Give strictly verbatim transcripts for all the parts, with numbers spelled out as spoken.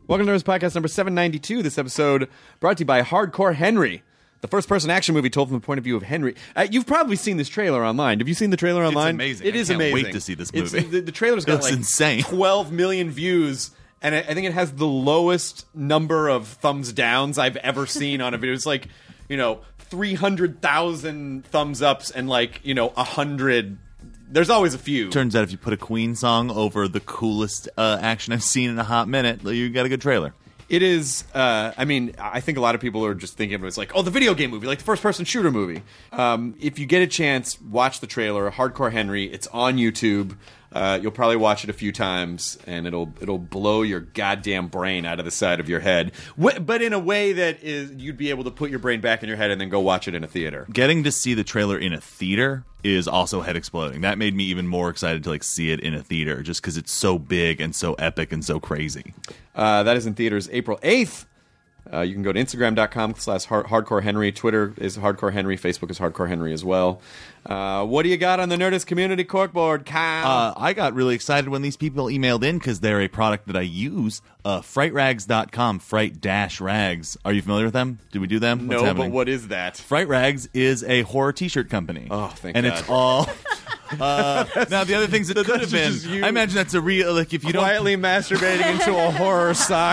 Welcome to Nerds Podcast number seven ninety-two. This episode brought to you by Hardcore Henry, the first-person action movie told from the point of view of Henry. Uh, you've probably seen this trailer online. Have you seen the trailer online? It's amazing. It is I can't amazing. wait to see this movie. It's, the, the trailer's got like insane. twelve million views, and I, I think it has the lowest number of thumbs downs I've ever seen on a video. It's like, you know, three hundred thousand thumbs ups and like, you know, one hundred. There's always a few. Turns out if you put a Queen song over the coolest uh, action I've seen in a hot minute, you got a good trailer. It is, uh, I mean, I think a lot of people are just thinking of it as like, oh, the video game movie, like the first-person shooter movie. Um, if you get a chance, watch the trailer, Hardcore Henry. It's on YouTube. Uh, you'll probably watch it a few times, and it'll it'll blow your goddamn brain out of the side of your head. Wh- but in a way that is you'd be able to put your brain back in your head and then go watch it in a theater. Getting to see the trailer in a theater is also head exploding. That made me even more excited to like see it in a theater, just because it's so big and so epic and so crazy. Uh, that is in theaters April eighth. Uh, you can go to Instagram.com slash Hardcore Henry. Twitter is Hardcore Henry. Facebook is Hardcore Henry as well. Uh, what do you got on the Nerdist Community Corkboard, Kyle? Uh, I got really excited when these people emailed in because they're a product that I use. Uh, fright rags dot com, Fright Dash Rags. Are you familiar with them? Did we do them? What's no, happening? But what is that? Fright Rags is a horror T-shirt company. Oh, thank and God. And it's all... Uh, now the other things that could have been, you I imagine that's a real like if you quietly don't masturbating into a horror sock.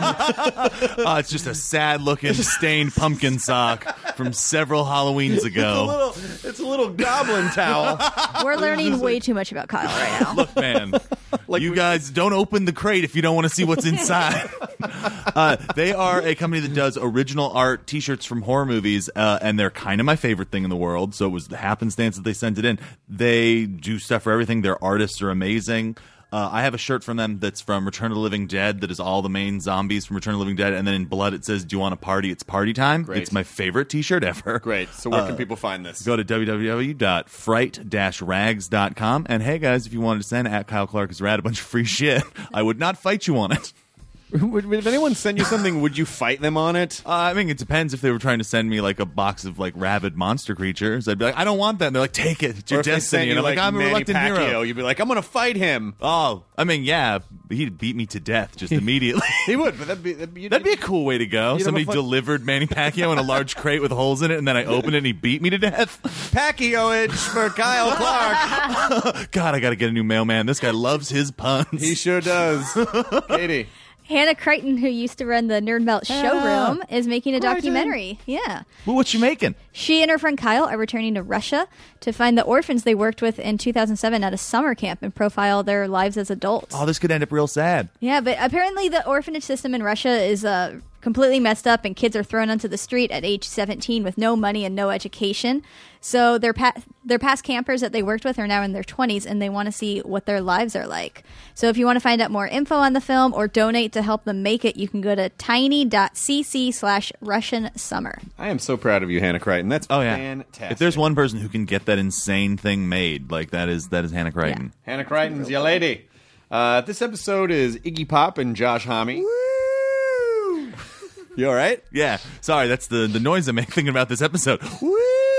uh, it's just a sad looking stained pumpkin sock from several Halloweens ago. It's a little, it's a little goblin towel. We're learning way too much about Kyle right now. Look, man, like you guys don't open the crate if you don't want to see what's inside. uh, they are a company that does original art T-shirts from horror movies, uh, and they're kind of my favorite thing in the world. So it was the happenstance that they sent it in. They They do stuff for everything. Their artists are amazing. Uh, I have a shirt from them that's from Return of the Living Dead that is all the main zombies from Return of the Living Dead. And then in blood it says, do you want to party? It's party time. Great. It's my favorite T-shirt ever. Great. So where uh, can people find this? Go to w w w dot fright dash rags dot com. And hey, guys, if you wanted to send at Kyle Clark is Rad a bunch of free shit, I would not fight you on it. Would, if anyone send you something, would you fight them on it? Uh, I mean, it depends if they were trying to send me like a box of like rabid monster creatures. I'd be like, I don't want that. And they're like, take it. It's your or if they destiny. sent you And I'm like, like I'm a Manny reluctant Pacquiao, hero. you'd be like, I'm going to fight him. Oh, I mean, yeah, he'd beat me to death just immediately. He would, but that'd be that'd be, That'd be a cool way to go. You'd have Somebody a fun- delivered Manny Pacquiao in a large crate with holes in it, and then I opened it and he beat me to death. Pacquiao-age for Kyle Clark. God, I got to get a new mailman. This guy loves his puns. He sure does. Katie. Hannah Crichton, who used to run the Nerd Melt showroom, is making a Crichton. documentary. Yeah. Well, what you making? She and her friend Kyle are returning to Russia to find the orphans they worked with in two thousand seven at a summer camp and profile their lives as adults. Oh, this could end up real sad. Yeah, but apparently the orphanage system in Russia is uh, completely messed up, and kids are thrown onto the street at age seventeen with no money and no education. So their pa- their past campers that they worked with are now in their twenties, and they want to see what their lives are like. So if you want to find out more info on the film or donate to help them make it, you can go to tiny.cc slash Russian summer. I am so proud of you, Hannah Crichton. That's Oh, yeah. fantastic. If there's one person who can get that insane thing made, like that is that is Hannah Crichton. Hannah Crichton's your lady. Uh, this episode is Iggy Pop and Josh Homme. Woo! You all right? Yeah. Sorry, that's the, the noise I make thinking about this episode. Woo!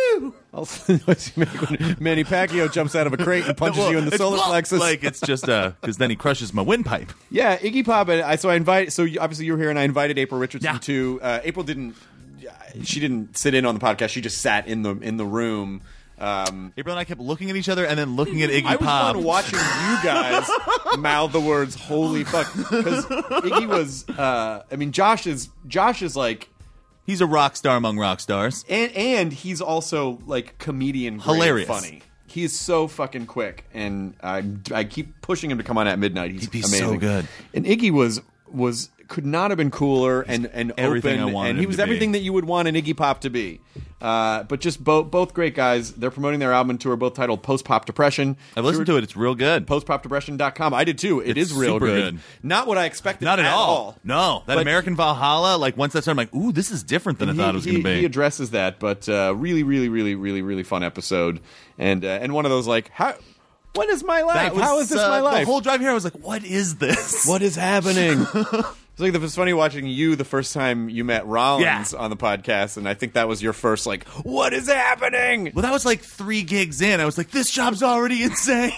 Also, the noise you make when Manny Pacquiao jumps out of a crate and punches Well, you in the it's solar blah- plexus. Like, it's just, uh, because then he crushes my windpipe. Yeah, Iggy Pop. And I, so I invite. So you, obviously you were here, and I invited April Richardson Yeah. to. Uh, April didn't. She didn't sit in on the podcast. She just sat in the in the room. Um, April and I kept looking at each other and then looking at Iggy I was Pop. fun watching you guys mouth the words "Holy fuck" because Iggy was. Uh, I mean, Josh is Josh is like. He's a rock star among rock stars. And and he's also like comedian grade Hilarious. funny. He is so fucking quick, and I I keep pushing him to come on at midnight. He's He'd be amazing. so good. And Iggy was was could not have been cooler and and everything open, I wanted and he him was to be. everything that you would want an Iggy Pop to be. Uh, but just both both great guys. They're promoting their album tour, both titled Post Pop Depression. I've listened to it. It's real good. post pop depression dot com. I did too. It It's is real super good. good. Not what I expected. Not at, all. No. That But- American Valhalla, like, once that started, I'm like, ooh, this is different than I And thought he, it was he- going to be. He addresses that, but uh, really, really, really, really, really fun episode, and uh, and one of those like, how, what is my life? That was, How is this uh, my life? The whole drive here, I was like, what is this? What is happening? It's like it was funny watching you the first time you met Rollins Yeah. on the podcast, and I think that was your first like, what is happening? Well, that was like three gigs in. I was like, this job's already insane.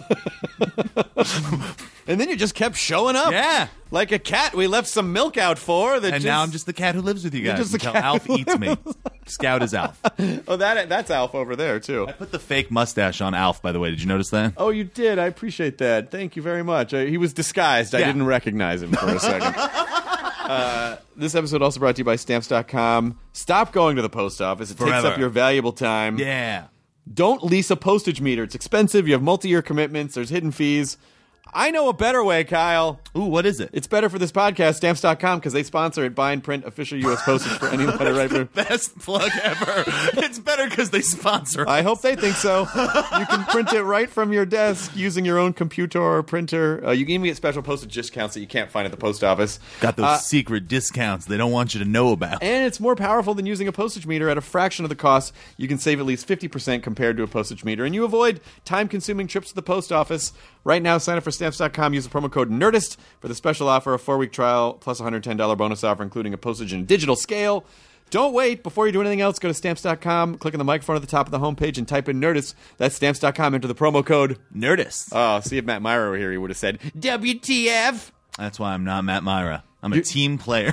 And then you just kept showing up. Yeah. Like a cat we left some milk out for. That And just, now I'm just the cat who lives with you You're guys just the until cat Alf who eats me. Scout is Alf. Oh, that that's Alf over there, too. I put the fake mustache on Alf, by the way. Did you notice that? Oh, you did. I appreciate that. Thank you very much. Uh, he was disguised. I Yeah. didn't recognize him for a second. uh, this episode also brought to you by Stamps dot com. Stop going to the post office. It takes Forever. up your valuable time. Yeah. Don't lease a postage meter. It's expensive. You have multi-year commitments. There's hidden fees. I know a better way, Kyle. Ooh, what is it? It's better for this podcast, Stamps dot com, because they sponsor it. Buy and print official U S postage for any letter writer. Best plug ever. It's better because they sponsor. I hope they think so. You can print it right from your desk using your own computer or printer. Uh, you can even get special postage discounts that you can't find at the post office. Got those Uh, secret discounts they don't want you to know about. And it's more powerful than using a postage meter at a fraction of the cost. You can save at least fifty percent compared to a postage meter. And you avoid time-consuming trips to the post office. Right now, sign up for Stamps dot com. Use the promo code NERDIST for the special offer, a four-week trial, plus a one hundred ten dollars bonus offer, including a postage and digital scale. Don't wait. Before you do anything else, go to Stamps dot com, click on the microphone at the top of the homepage, and type in NERDIST. That's Stamps dot com. Enter the promo code. Nerdist. Oh, see if Matt Myra were here, he would have said, W T F. That's why I'm not Matt Myra. I'm a team player.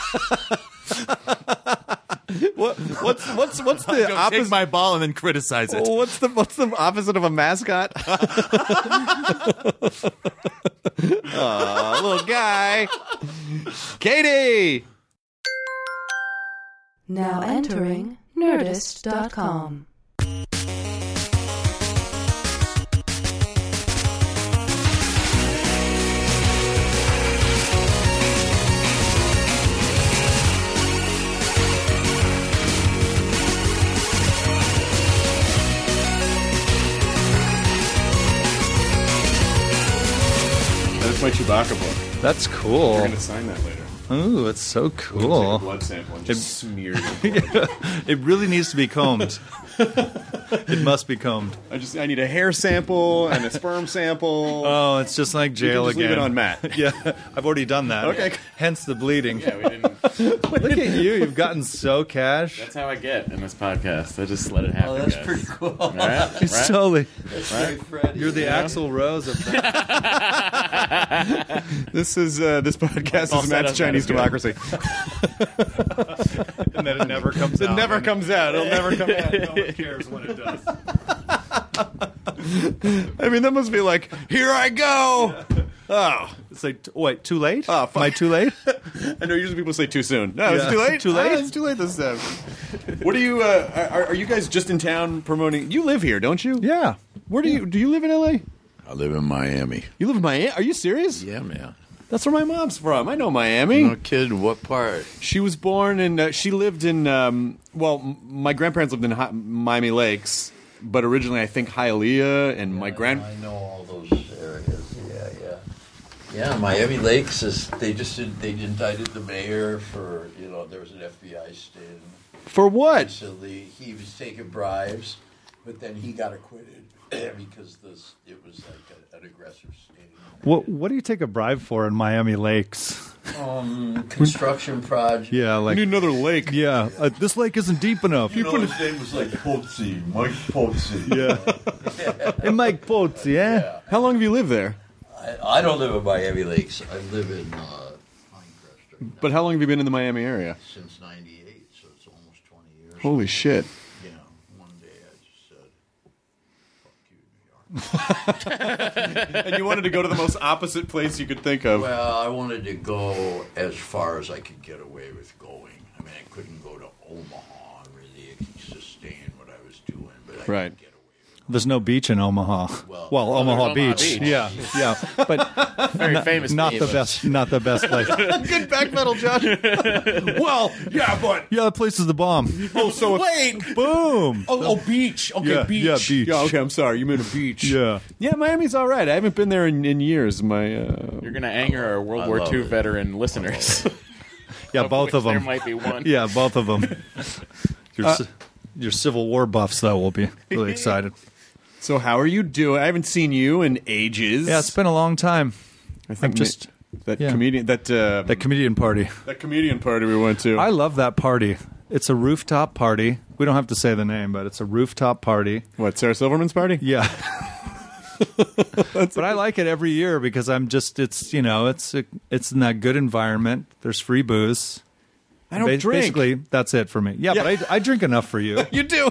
What, what's what's what's Go the take opposite? my ball and then criticize it. What's the what's the opposite of a mascot? Aw, little guy. Katie. Now entering Nerdist dot com. That's my Chewbacca book. That's cool. You're gonna sign that later. Ooh, it's so Take a cool. blood sample and just smear it. blood. It really needs to be combed. It must be combed. I just I need a hair sample and a sperm sample. Oh, it's just like You jail can just again. leave it on Matt. Yeah, I've already done that. Okay. Hence the bleeding. Yeah, we didn't. Look at you. You've gotten so cash. That's how I get in this podcast. I just let it happen. Oh, that's guys. pretty cool. All right? You're right? totally. Right? You're the Yeah. Axl Rose of that. This is uh, this podcast All is set Matt's up, Chinese that is good. democracy. And then it never comes It out. never comes out. It'll never come out. No one cares when it does. I mean, that must be like, here I go. Oh, It's like, t- wait, too late? Oh, fuck. Am I too late? I know usually people say too soon. No, it's Yeah. too late. Too late? Ah, it's too late this time. What do you? Uh, are, are you guys just in town promoting? You live here, don't you? Yeah. Where do you? Do you live in L A? I live in Miami. You live in Miami? Are you serious? Yeah, man. That's where my mom's from. I know Miami. No kidding. What part? She was born in. Uh, she lived in. Um, well, m- my grandparents lived in Hi- Miami Lakes, but originally I think Hialeah, and my grand. I know all those areas. Yeah, yeah. Yeah, Miami Lakes is. They just did, they indicted the mayor for, you know, there was an F B I sting. For what? Recently, he was taking bribes, but then he got acquitted because this it was like a, an aggressive sting. What What do you take a bribe for in Miami Lakes? Um, construction project. Yeah, I like, need another lake. yeah, uh, this lake isn't deep enough. You know, his name was like Pozzi, Mike Pozzi. Yeah. Hey, Mike Boats, yeah? Yeah. How long have you lived there? I, I don't live in Miami Lakes. I live in uh, Pinecrest right now But how long have you been in the Miami area? since ninety-eight, so it's almost twenty years. Holy shit! Yeah, one day I just said, fuck you, New York. And you wanted to go to the most opposite place you could think of. Well, I wanted to go as far as I could get away with going. I mean, I couldn't go to Omaha and really sustain what I was doing, but I Right. could get away with it. There's no beach in Omaha. Well- Well, Well, Omaha, there's Omaha Beach. Beach. Yeah, yeah, but Very famous. not the name. best. Not the best place. Good backpedal, Josh. Well, yeah, but Yeah, the place is the bomb. oh, so Wait. Boom. oh, oh, beach. Okay, Yeah, beach. yeah, beach. Yeah, okay. I'm sorry. You meant a beach. Yeah. yeah. Miami's all right. I haven't been there in, in years. My uh, You're gonna anger our World I War love Two it. veteran listeners. Yeah, both which of them. There might be one. Yeah, both of them. Your ci- your Civil War buffs though will be really excited. so how are you doing? I haven't seen you in ages. Yeah, it's been a long time. I I'm think just That Yeah. comedian, that uh, That comedian party. that comedian party we went to. I love that party. It's a rooftop party. We don't have to say the name, but it's a rooftop party. what, Sarah Silverman's party? Yeah. But I like it every year because I'm just, it's, you know, it's a, it's in that good environment. There's free booze. I don't Ba- drink. Basically, that's it for me. Yeah, Yeah. but I, I drink enough for you. You do.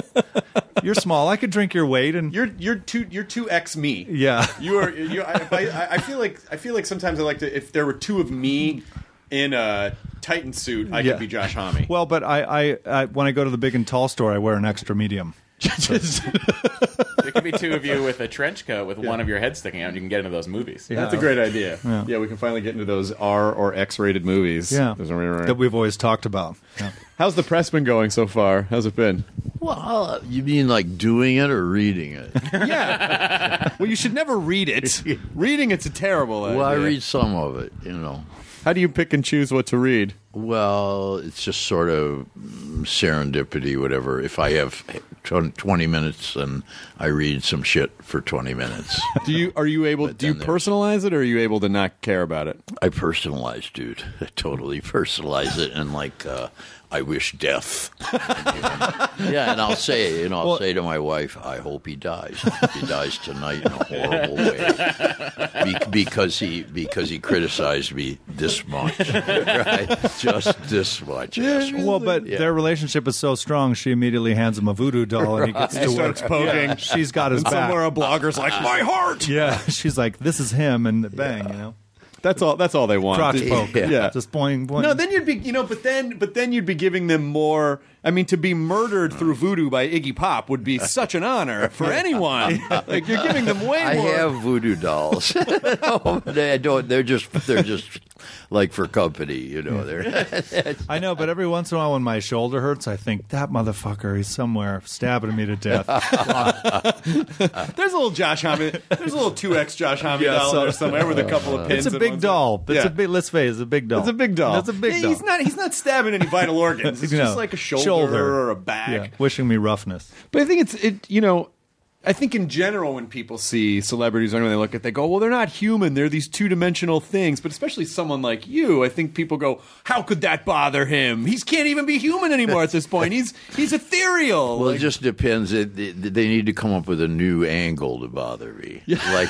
You're small. I could drink your weight, and You're you're two you're two X me. yeah. You are you. I, if I, I feel like I feel like sometimes I like to. If there were two of me in a Titan suit, I Yeah. could be Josh Homme. Well, but I, I, I, when I go to the big and tall store, I wear an extra medium. Just- There could be two of you with a trench coat with one of your head sticking out, and you can get into those movies. Yeah. That's a great idea. Yeah. Yeah. we can finally get into those R or X rated movies. Yeah, Those are- that we've always talked about. Yeah. How's the press been going so far? How's it been? Well, you mean like doing it or reading it? Yeah. Well, you should never read it. Reading it's a terrible idea. Well, I read some of it, you know. How do you pick and choose what to read? Well, it's just sort of mm, serendipity, whatever. If I have tw- twenty minutes and I read some shit for twenty minutes, Do you are you able? Do you then there's- personalize it, or are you able to not care about it? I personalize, dude. I totally personalize it, and like, uh, I wish death. Yeah, and I'll say, you know, I'll Well- say to my wife, I hope he dies. I hope he dies tonight in a horrible way, Be- because he because he criticized me this much, right? Just this much. asshole. Well, but Yeah. their relationship is so strong, she immediately hands him a voodoo doll, and he gets to work. starts poking. Yeah, she's got his And back. somewhere a blogger's like, my heart. Yeah, she's like, this is him, and bang, you know, That's all. That's all they want. crotch poke. Yeah. Yeah. just boing, boing. No, then you'd be, you know, but then, but then you'd be giving them more. I mean, to be murdered through voodoo by Iggy Pop would be such an honor for anyone. Like you're giving them way I more. have voodoo dolls. No, but I don't. They're just they're just like for company, you know. They're I know, but every once in a while when my shoulder hurts, I think, that motherfucker, he's somewhere stabbing me to death. There's a little Josh Homme. There's a little two X Josh Homme Yeah, doll so- there somewhere with a couple of pins. It's a in big one side. doll. It's Yeah. a big, let's face it, it's a big doll. It's a big doll. It's a big Yeah, doll. He's not. He's not stabbing any vital organs. It's You just know, like a shoulder, or a back. Yeah, wishing me roughness. But I think it's it. You know, I think in general when people see celebrities, or when they look at, they go, "Well, they're not human. They're these two-dimensional things." But especially someone like you, I think people go, "How could that bother him? He can't even be human anymore at this point. He's he's ethereal." Well, Like- it just depends. It, it, they need to come up with a new angle to bother me. Like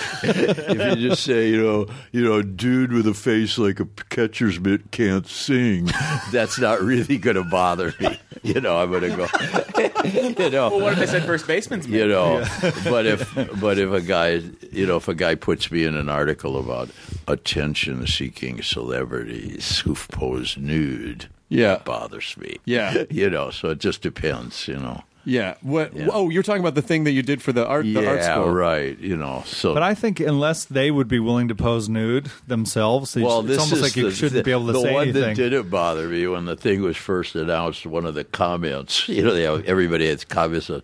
if you just say, you know, you know, dude with a face like a catcher's mitt can't sing, that's not really going to bother me. You know, I'm going to go. You know, Well, what if they said first baseman's you know. But if but if a guy, you know, if a guy puts me in an article about attention-seeking celebrities who've posed nude, Yeah. it bothers me. Yeah. You know, so it just depends. You know. yeah. What? Yeah. Oh, you're talking about the thing that you did for the art, the art Yeah, school, right. You know, so. But I think unless they would be willing to pose nude themselves, it's, well, it's this almost is like you the, shouldn't the, be able to the say one anything. that didn't bother me when the thing was first announced. One of the comments, you know, they have, everybody has comments. Of,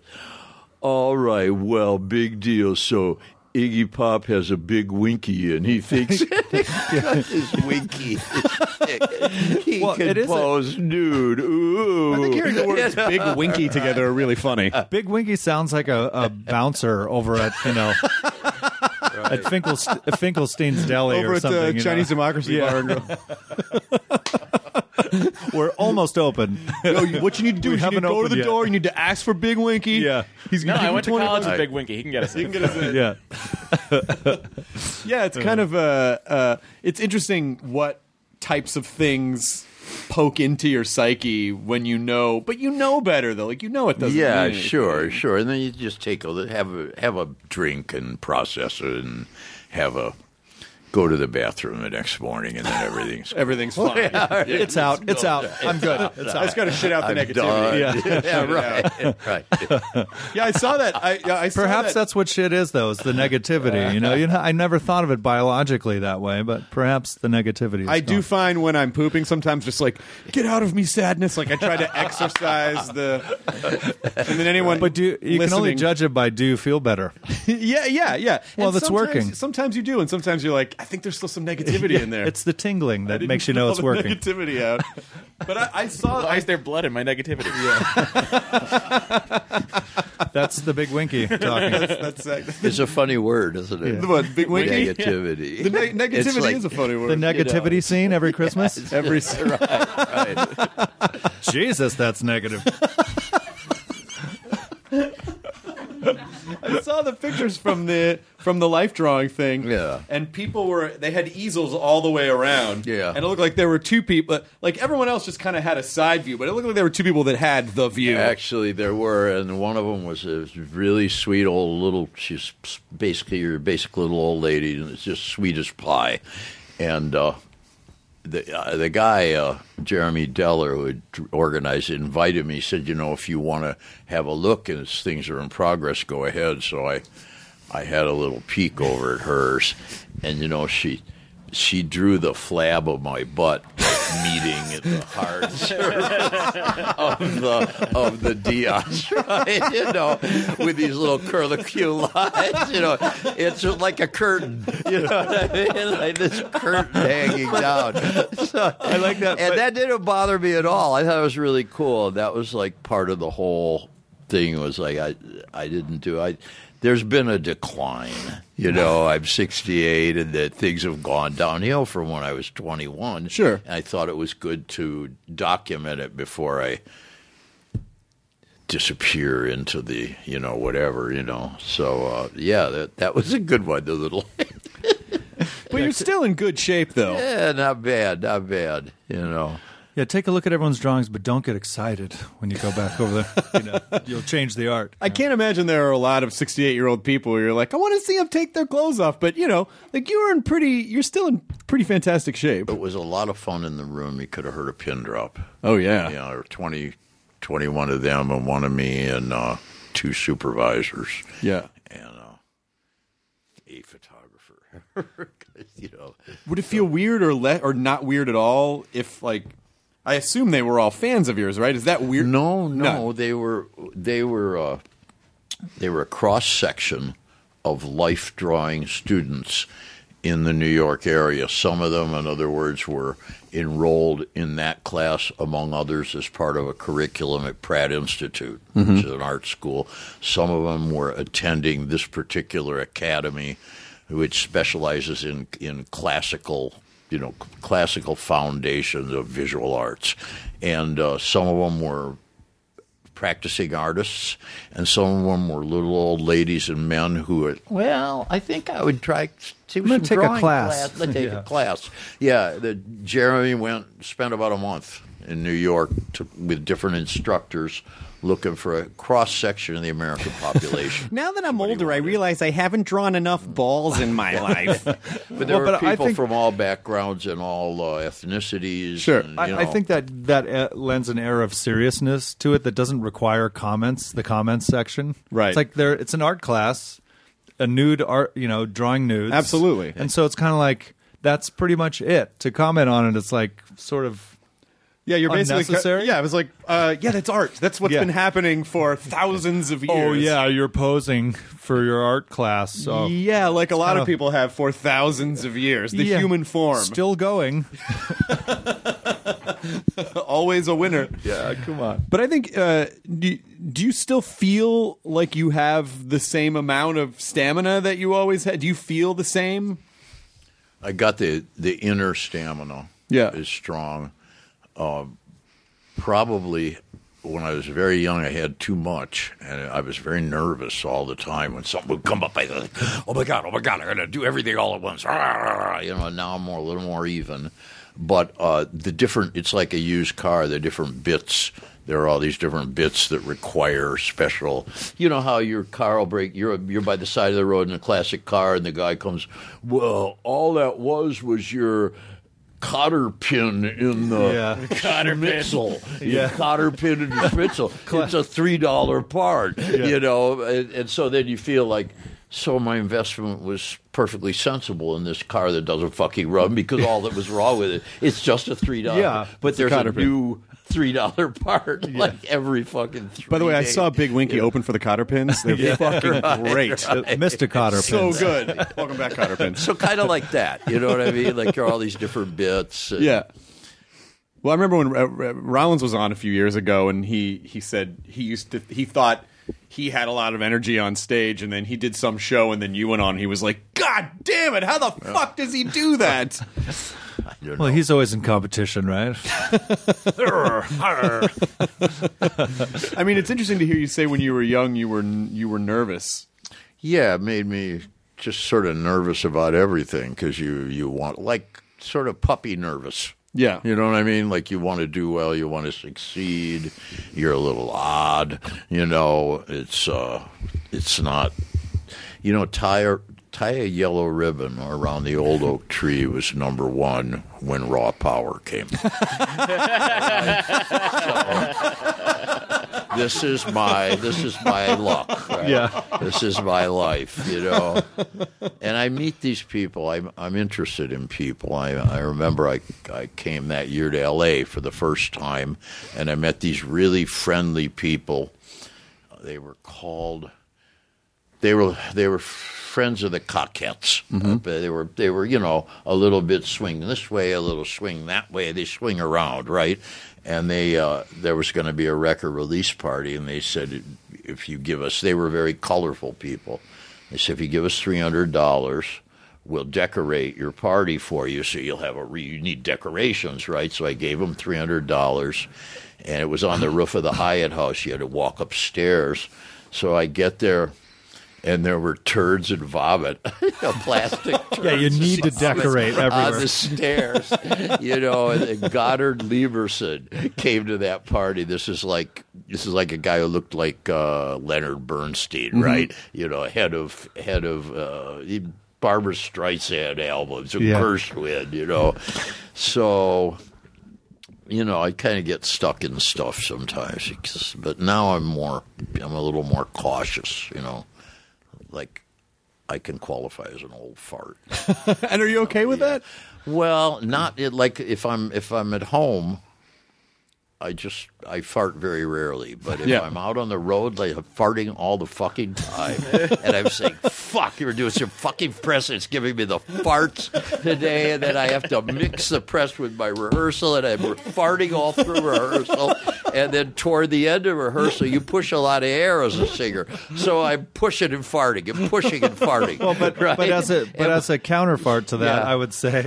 all right, well, big deal. So Iggy Pop has a big winky, and he thinks his winky. He Well, can it is a- pose nude. Ooh. I think hearing the words "big winky" together are really funny. Big Winky sounds like a, a bouncer over at, you know, at Finkelst- Finkelstein's Deli Over or at something. the you know. Chinese Democracy Yeah. Bar and Grill. We're almost open. No, you- what you need to do We is you need haven't to go to opened the yet. door. You need to ask for Big Winky. Yeah. He's No, gonna I give went you to twenty college bucks. with Big Winky. He can get us. You can get us in. Yeah. Yeah, it's kind of uh, uh, it's interesting what types of things poke into your psyche when you know, but you know better though. Like you know it doesn't. Yeah, mean anything. sure, sure. And then you just take a li- have a have a drink and process it, and have a go to the bathroom the next morning, and then everything's Everything's fine. It's out. It's out. I'm good. It's I out. just got to shit out the I'm negativity. done. Yeah. Yeah, right, right. Yeah, I saw that. I, yeah, I saw Perhaps that. that's what shit is, though. It's the negativity. You know, you know, I never thought of it biologically that way, but perhaps the negativity. Is I do gone. find when I'm pooping sometimes just like get out of me sadness. Like I try to exercise the, and then anyone. But do you, you can only listening- judge it by do you feel better? yeah, yeah, yeah. Well, And that's sometimes- working. Sometimes you do, and sometimes you're like, I think there's still some negativity in there. It's the tingling I that didn't makes you know get it's all the working. Negativity out, but I, I saw. Why I, is there blood in my negativity? That's the big winky talking. that's uh, It's a funny word, isn't it? the what, big winky. Negativity. The ne- negativity It's like- is a funny word. The negativity scene every Christmas. Every right, right. Jesus, that's negative. I saw the pictures from the from the life drawing thing. Yeah. And people were they had easels all the way around. Yeah. And it looked like there were two people. Like everyone else just kind of had a side view, but it looked like there were two people that had the view. Actually, there were, and one of them was a really sweet old little. She's basically your basic little old lady, and it's just sweet as pie. And uh, the uh, the guy uh, Jeremy Deller, who had organized it, invited me. He said, "You know, if you want to have a look and as things are in progress, go ahead." So I I had a little peek over at hers, and you know she. She drew the flab of my butt like meeting at the hard surface of the of the Diaz, right? You know, with these little curlicue lines. You know, it's like a curtain. You know what I mean? Like this curtain hanging down. So, I like that. and but- that didn't bother me at all. I thought it was really cool. That was like part of the whole thing. Was like I I didn't do I. There's been a decline. You know, I'm sixty-eight, and that things have gone downhill from when I was twenty-one. Sure. And I thought it was good to document it before I disappear into the, you know, whatever, you know. So, uh, yeah, that that was a good one, the little... But you're still in good shape, though. yeah, not bad, not bad, you know. Yeah, take a look at everyone's drawings, but don't get excited when you go back over there. You know, you'll change the art. I can't imagine there are a lot of sixty-eight-year-old people where you're like, I want to see them take their clothes off. But, you know, like you're in pretty, you're still in pretty fantastic shape. It was a lot of fun in the room. You could have heard a pin drop. Oh, yeah. You know, there were twenty, twenty-one of them and one of me and uh, two supervisors. Yeah. And uh, a photographer. You know. Would it feel weird or le- or not weird at all if, like, I assume they were all fans of yours, right? Is that weird? No, no, No. they were they were uh, they were a cross section of life drawing students in the New York area. Some of them, in other words, were enrolled in that class, among others, as part of a curriculum at Pratt Institute, Mm-hmm. which is an art school. Some of them were attending this particular academy, which specializes in in classical. You know, classical foundations of visual arts. And uh, some of them were practicing artists, and some of them were little old ladies and men who were, well, I think I would try see gonna some take a drawing class. Let's take Yeah. a class. Yeah, the, Jeremy went, spent about a month in New York to, with different instructors looking for a cross-section of the American population. Now that I'm older, I realize I haven't drawn enough balls in my life. But there Well, were but I people think- from all backgrounds and all uh, ethnicities. Sure. and, you I, I know. think that that uh, lends an air of seriousness to it that doesn't require comments. The comments section, Right. It's like there. It's an art class, a nude art. You know, drawing nudes. Absolutely. And so it's kind of like that's pretty much it. To comment on it, it's like sort of. Yeah, you're basically Unnecessary? Yeah, I was like, uh, yeah, that's art. That's what's Yeah. been happening for thousands of years. Oh yeah, you're posing for your art class. So Yeah, like a lot kinda- of people have for thousands of years. The Yeah. human form. still going. Always a winner. Yeah, come on. But I think, uh, do, do you still feel like you have the same amount of stamina that you always had? Do you feel the same? I got the, the inner stamina Yeah. is strong. Uh, probably when I was very young, I had too much, and I was very nervous all the time when something would come up. I was like, oh, my God, oh, my God, I'm going to do everything all at once. You know, now I'm more, a little more even. But uh, the different, it's like a used car, the different bits. There are all these different bits that require special. You know how your car will break. You're you're by the side of the road in a classic car, and the guy comes. Well, all that was was your cotter pin in the Yeah. cotter spitzel. Yeah. Yeah, cotter pin in the spitzel. It's a three dollar part. You know, and, and so then you feel like So my investment was perfectly sensible in this car that doesn't fucking run because all that was wrong with it, it's just a three dollars. Yeah, but it's a there's a, cotter pin. new three dollar part like every fucking three By the way, I days. saw Big Winky open for the cotter pins. They're fucking great. Mister Cotter So pins. good. Welcome back, cotter pins. So kind of like that, you know what I mean? Like there are all these different bits. and- Yeah. Well, I remember when uh, uh, Rollins was on a few years ago, and he he said he used to he thought he had a lot of energy on stage, and then he did some show, and then you went on, and he was like, "God damn it! How the fuck does he do that?" I don't Well, know. he's always in competition, right? I mean, it's interesting to hear you say when you were young you were you were nervous. Yeah, it made me just sort of nervous about everything because you, you want, like, sort of puppy nervous. Yeah. You know what I mean? Like you want to do well, you want to succeed. You're a little odd, you know. It's uh, it's not, you know. Tie a, tie a yellow ribbon around the old oak tree was number one when Raw Power came. So, this is my this is my luck. Right? Yeah. This is my life, you know. And I meet these people. I'm I'm interested in people. I I remember I I came that year to L A for the first time, and I met these really friendly people. They were called. They were they were friends of the Coquettes. Mm-hmm. Uh, they were they were you know a little bit swing this way, a little swing that way. They swing around, right? And they uh, there was going to be a record release party, and they said if you give us, they were very colorful people. They said if you give us three hundred dollars, we'll decorate your party for you. So you'll have a re- you need decorations, right? So I gave them three hundred dollars, and it was on the roof of the Hyatt House. You had to walk upstairs. So I get there. And there were turds and vomit, plastic turds. Yeah, you need to decorate on everywhere. the stairs. You know, and then Goddard Lieberson came to that party. This is like this is like a guy who looked like uh, Leonard Bernstein, Mm-hmm. right? You know, head of head of uh, Barbra Streisand albums, or Yeah. Gershwin, you know. So, you know, I kind of get stuck in stuff sometimes, because, but now I'm more, I'm a little more cautious, you know. Like, I can qualify as an old fart. And are you okay with that? Well, not it, like if I'm if I'm at home, I just I fart very rarely. But if Yeah. I'm out on the road, like I'm farting all the fucking time, and I'm saying, "Fuck, you're doing some fucking press. It's giving me the farts today," and then I have to mix the press with my rehearsal, and I'm farting all through rehearsal. And then toward the end of rehearsal, you push a lot of air as a singer, so I'm pushing and farting and pushing and farting. Well, but right? but as a but And- as a counterpart to that, Yeah. I would say,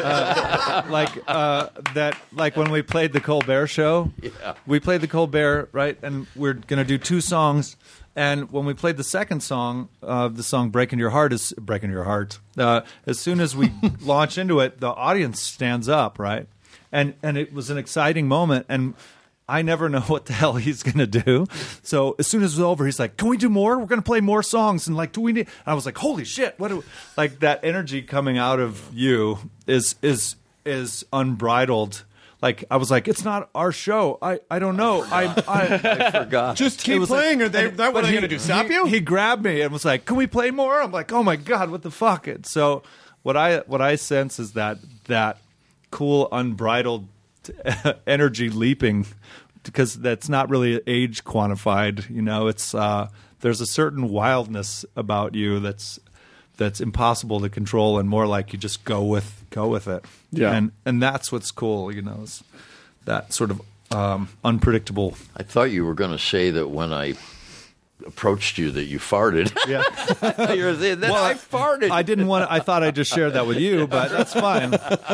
uh, like uh, that, like when we played the Colbert Show, Yeah. we played the Colbert, right, and we're gonna do two songs. And when we played the second song, uh, the song "Breaking Your Heart" is "Breaking Your Heart." Uh, as soon as we launch into it, the audience stands up, right, and and it was an exciting moment, and I never know what the hell he's going to do. So as soon as it's over, he's like, "Can we do more? We're going to play more songs." And like, do we need? And I was like, "Holy shit! What?" Do we... Like that energy coming out of you is is is unbridled. Like I was like, "It's not our show. I, I don't know. I I, I forgot. Just It keep was like- playing. Are they? and- That what but are they he- going to do? Stop he- you? He grabbed me and was like, "Can we play more?" I'm like, "Oh my god, what the fuck?" And so what I what I sense is that that cool unbridled energy leaping, because that's not really age quantified. You know, it's uh, there's a certain wildness about you that's that's impossible to control, and more like you just go with go with it. Yeah. and and that's what's cool. You know, is that sort of um, unpredictable. I thought you were going to say that when I approached you that you farted. Yeah. You're saying that I farted. I didn't want. I thought I'd just share that with you, but that's fine.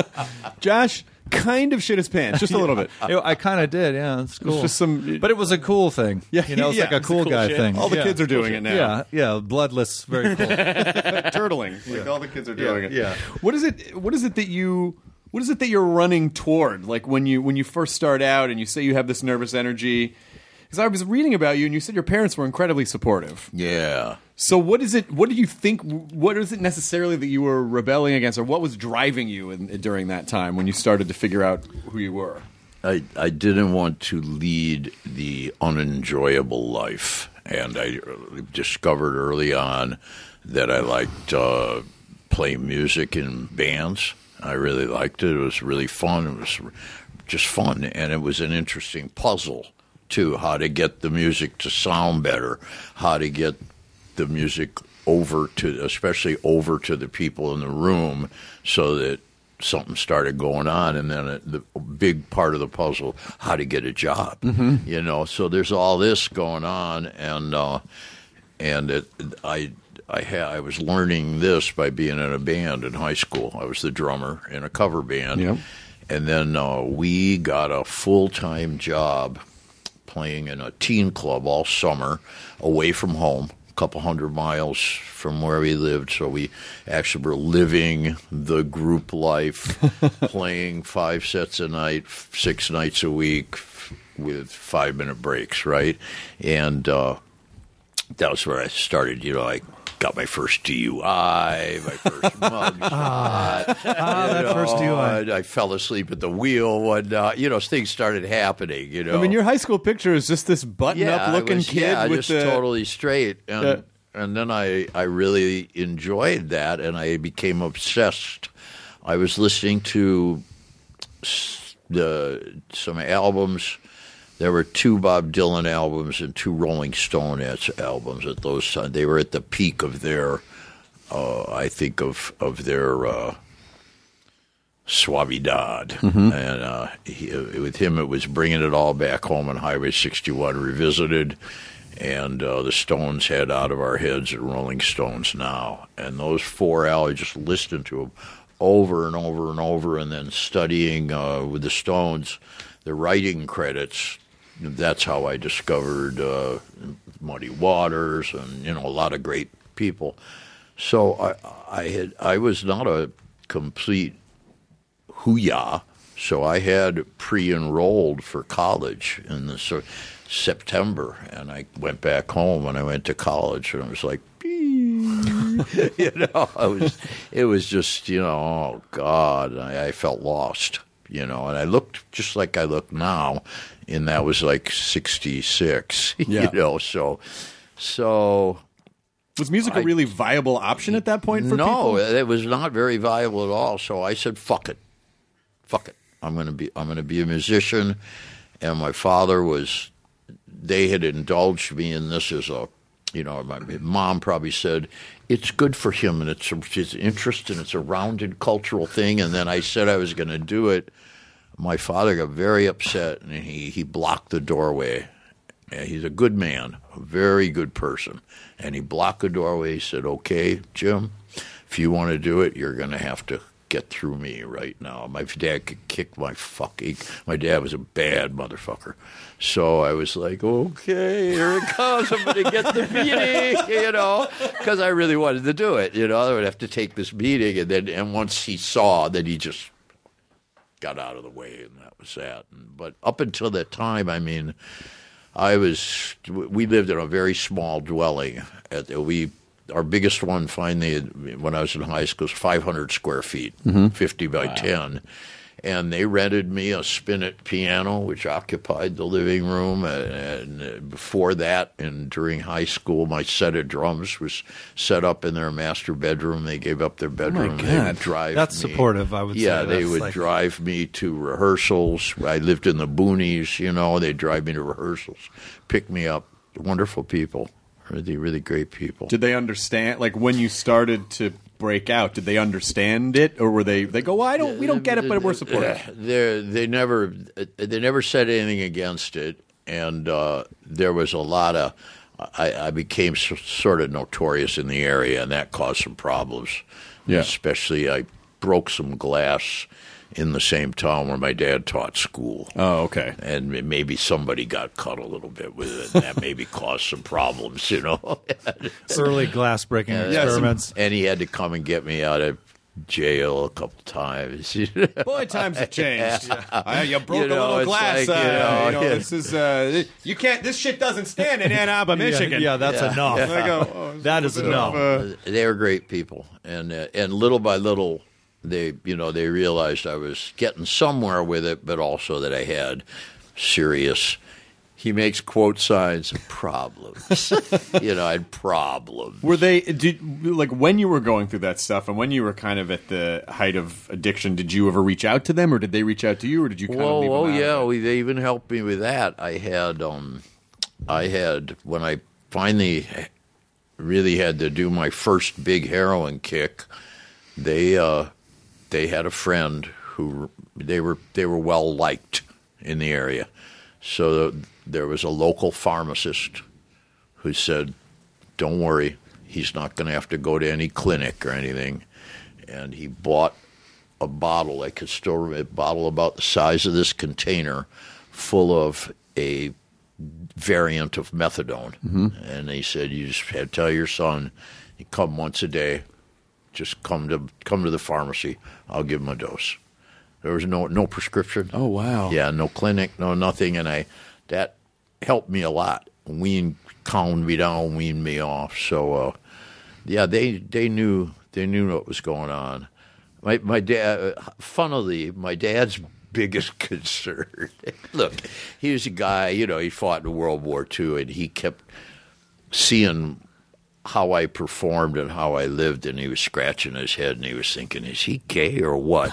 Josh kind of shit his pants, just a little bit. I, I kind of did. Yeah, it's cool. just some- but it was a cool thing. Yeah, you know, it's yeah, like a it's a cool, cool guy shit. thing. All the Yeah. kids are doing it now. Yeah, yeah, bloodless, very cool. Turtling. Like all the kids are doing Yeah, it. yeah. What is it? What is it that you? What is it that you're running toward? Like when you when you first start out and you say you have this nervous energy. Because I was reading about you and you said your parents were incredibly supportive. Yeah. So what is it? What do you think? What is it necessarily that you were rebelling against, or what was driving you in, during that time when you started to figure out who you were? I, I didn't want to lead the unenjoyable life. and I discovered early on that I liked uh, playing music in bands. I really liked it. It was really fun. It was just fun, and it was an interesting puzzle too. How to get the music to sound better, how to get the music over to, especially over to the people in the room, so that something started going on. And then it, the big part of the puzzle, how to get a job. Mm-hmm. You know, so there's all this going on, and uh, and it, I. I, ha- I was learning this by being in a band in high school. I was the drummer in a cover band. Yep. And then uh, we got a full-time job playing in a teen club all summer away from home, a couple hundred miles from where we lived. So we actually were living the group life, playing five sets a night, six nights a week with five-minute breaks, right? And uh, that was where I started, you know, I got my first D U I, my first mug shot. Ah, that know, first D U I. I, I fell asleep at the wheel when, uh, you know, things started happening, you know. I mean, your high school picture is just this button-up I looking was, kid yeah, with just the totally straight. And, Yeah. and then I, I really enjoyed that, and I became obsessed. I was listening to s- the some albums. There were two Bob Dylan albums and two Rolling Stone albums at those times. They were at the peak of their, uh, I think, of of their uh, suavidad. Mm-hmm. And uh, he, with him, it was Bringing It All Back Home on Highway sixty-one Revisited, and uh, the Stones had Out of Our Heads and Rolling Stones Now. And those four albums, just listened to them over and over and over, and then studying uh, with the Stones, the writing credits. That's how I discovered uh, Muddy Waters and, you know, a lot of great people. So I, I had I was not a complete hoo-yah, so I had pre-enrolled for college in the so, September, and I went back home and I went to college, and I was like, you know, I was it was just, you know, oh God, I, I felt lost. You know, and I looked just like I look now, and that was like sixty-six, Yeah. you know, so, so. Was music a I- really viable option at that point for no, people? it was not very viable at all, so I said, fuck it. Fuck it. I'm going to be, I'm going to be a musician, and my father was, they had indulged me in this as a, you know, my mom probably said, it's good for him, and it's his interest, and it's a rounded cultural thing. And then I said I was going to do it. My father got very upset, and he, he blocked the doorway. And he's a good man, a very good person. And he blocked the doorway. He said, okay, Jim, if you want to do it, you're going to have to get through me right now. My dad could kick my fucking... My dad was a bad motherfucker. So I was like, okay, here it comes. I'm going to get the meeting, you know, because I really wanted to do it. You know, I would have to take this meeting. And then and once he saw, then he just got out of the way, and that was that. But up until that time, I mean, I was... We lived in a very small dwelling. At, we... Our biggest one finally, when I was in high school, was five hundred square feet, mm-hmm. fifty by wow. ten. And they rented me a spinet piano, which occupied the living room. And, and before that, and during high school, my set of drums was set up in their master bedroom. They gave up their bedroom. Oh they would drive That's me. supportive, I would yeah, say. Yeah, they That's would like... drive me to rehearsals. I lived in the boonies, you know. They'd drive me to rehearsals, pick me up. Wonderful people. Really, really great people. Did they understand? Like when you started to break out, did they understand it, or were they? They go, well, I don't. We don't get it, but we're supportive. They they never they never said anything against it, and uh, there was a lot of. I, I became so, sort of notorious in the area, and that caused some problems. Yeah. Especially, I broke some glass in the same town where my dad taught school. Oh, okay. And maybe somebody got cut a little bit with it, and that maybe caused some problems, you know. Early glass breaking Uh, experiments. And he had to come and get me out of jail a couple times. Boy, times have changed. Uh, you broke You know, a little it's glass. like, uh, you know, you know, yeah. this is uh, you can't. This shit doesn't stand in Ann Arbor, Michigan. Yeah, yeah that's Yeah. enough. I go, oh, That is enough. uh, They were great people, and uh, and little by little, they you know they realized I was getting somewhere with it, but also that I had serious he makes quote signs, problems. you know, I had problems. Were they did like when you were going through that stuff and when you were kind of at the height of addiction? Did you ever reach out to them, or did they reach out to you, or did you kind Whoa, of leave oh them out yeah, of it? we, they even helped me with that. I had, um, I had when I finally really had to do my first big heroin kick. They uh, they had a friend who they were they were well liked in the area, so there was a local pharmacist who said, "Don't worry, he's not going to have to go to any clinic or anything," and he bought a bottle. I could still remember a bottle about the size of this container, full of a variant of methadone, mm-hmm. and he said, "You just had to tell your son, you come once a day, just come to come to the pharmacy. I'll give him a dose." There was no no prescription. Oh wow! Yeah, no clinic, no nothing, and I that helped me a lot. Weaned, calmed me down, weaned me off. So, uh, yeah, they they knew they knew what was going on. My my dad, funnily, my dad's biggest concern. Look, he was a guy, you know, he fought in World War Two, and he kept seeing how I performed and how I lived, and he was scratching his head, and he was thinking, is he gay or what?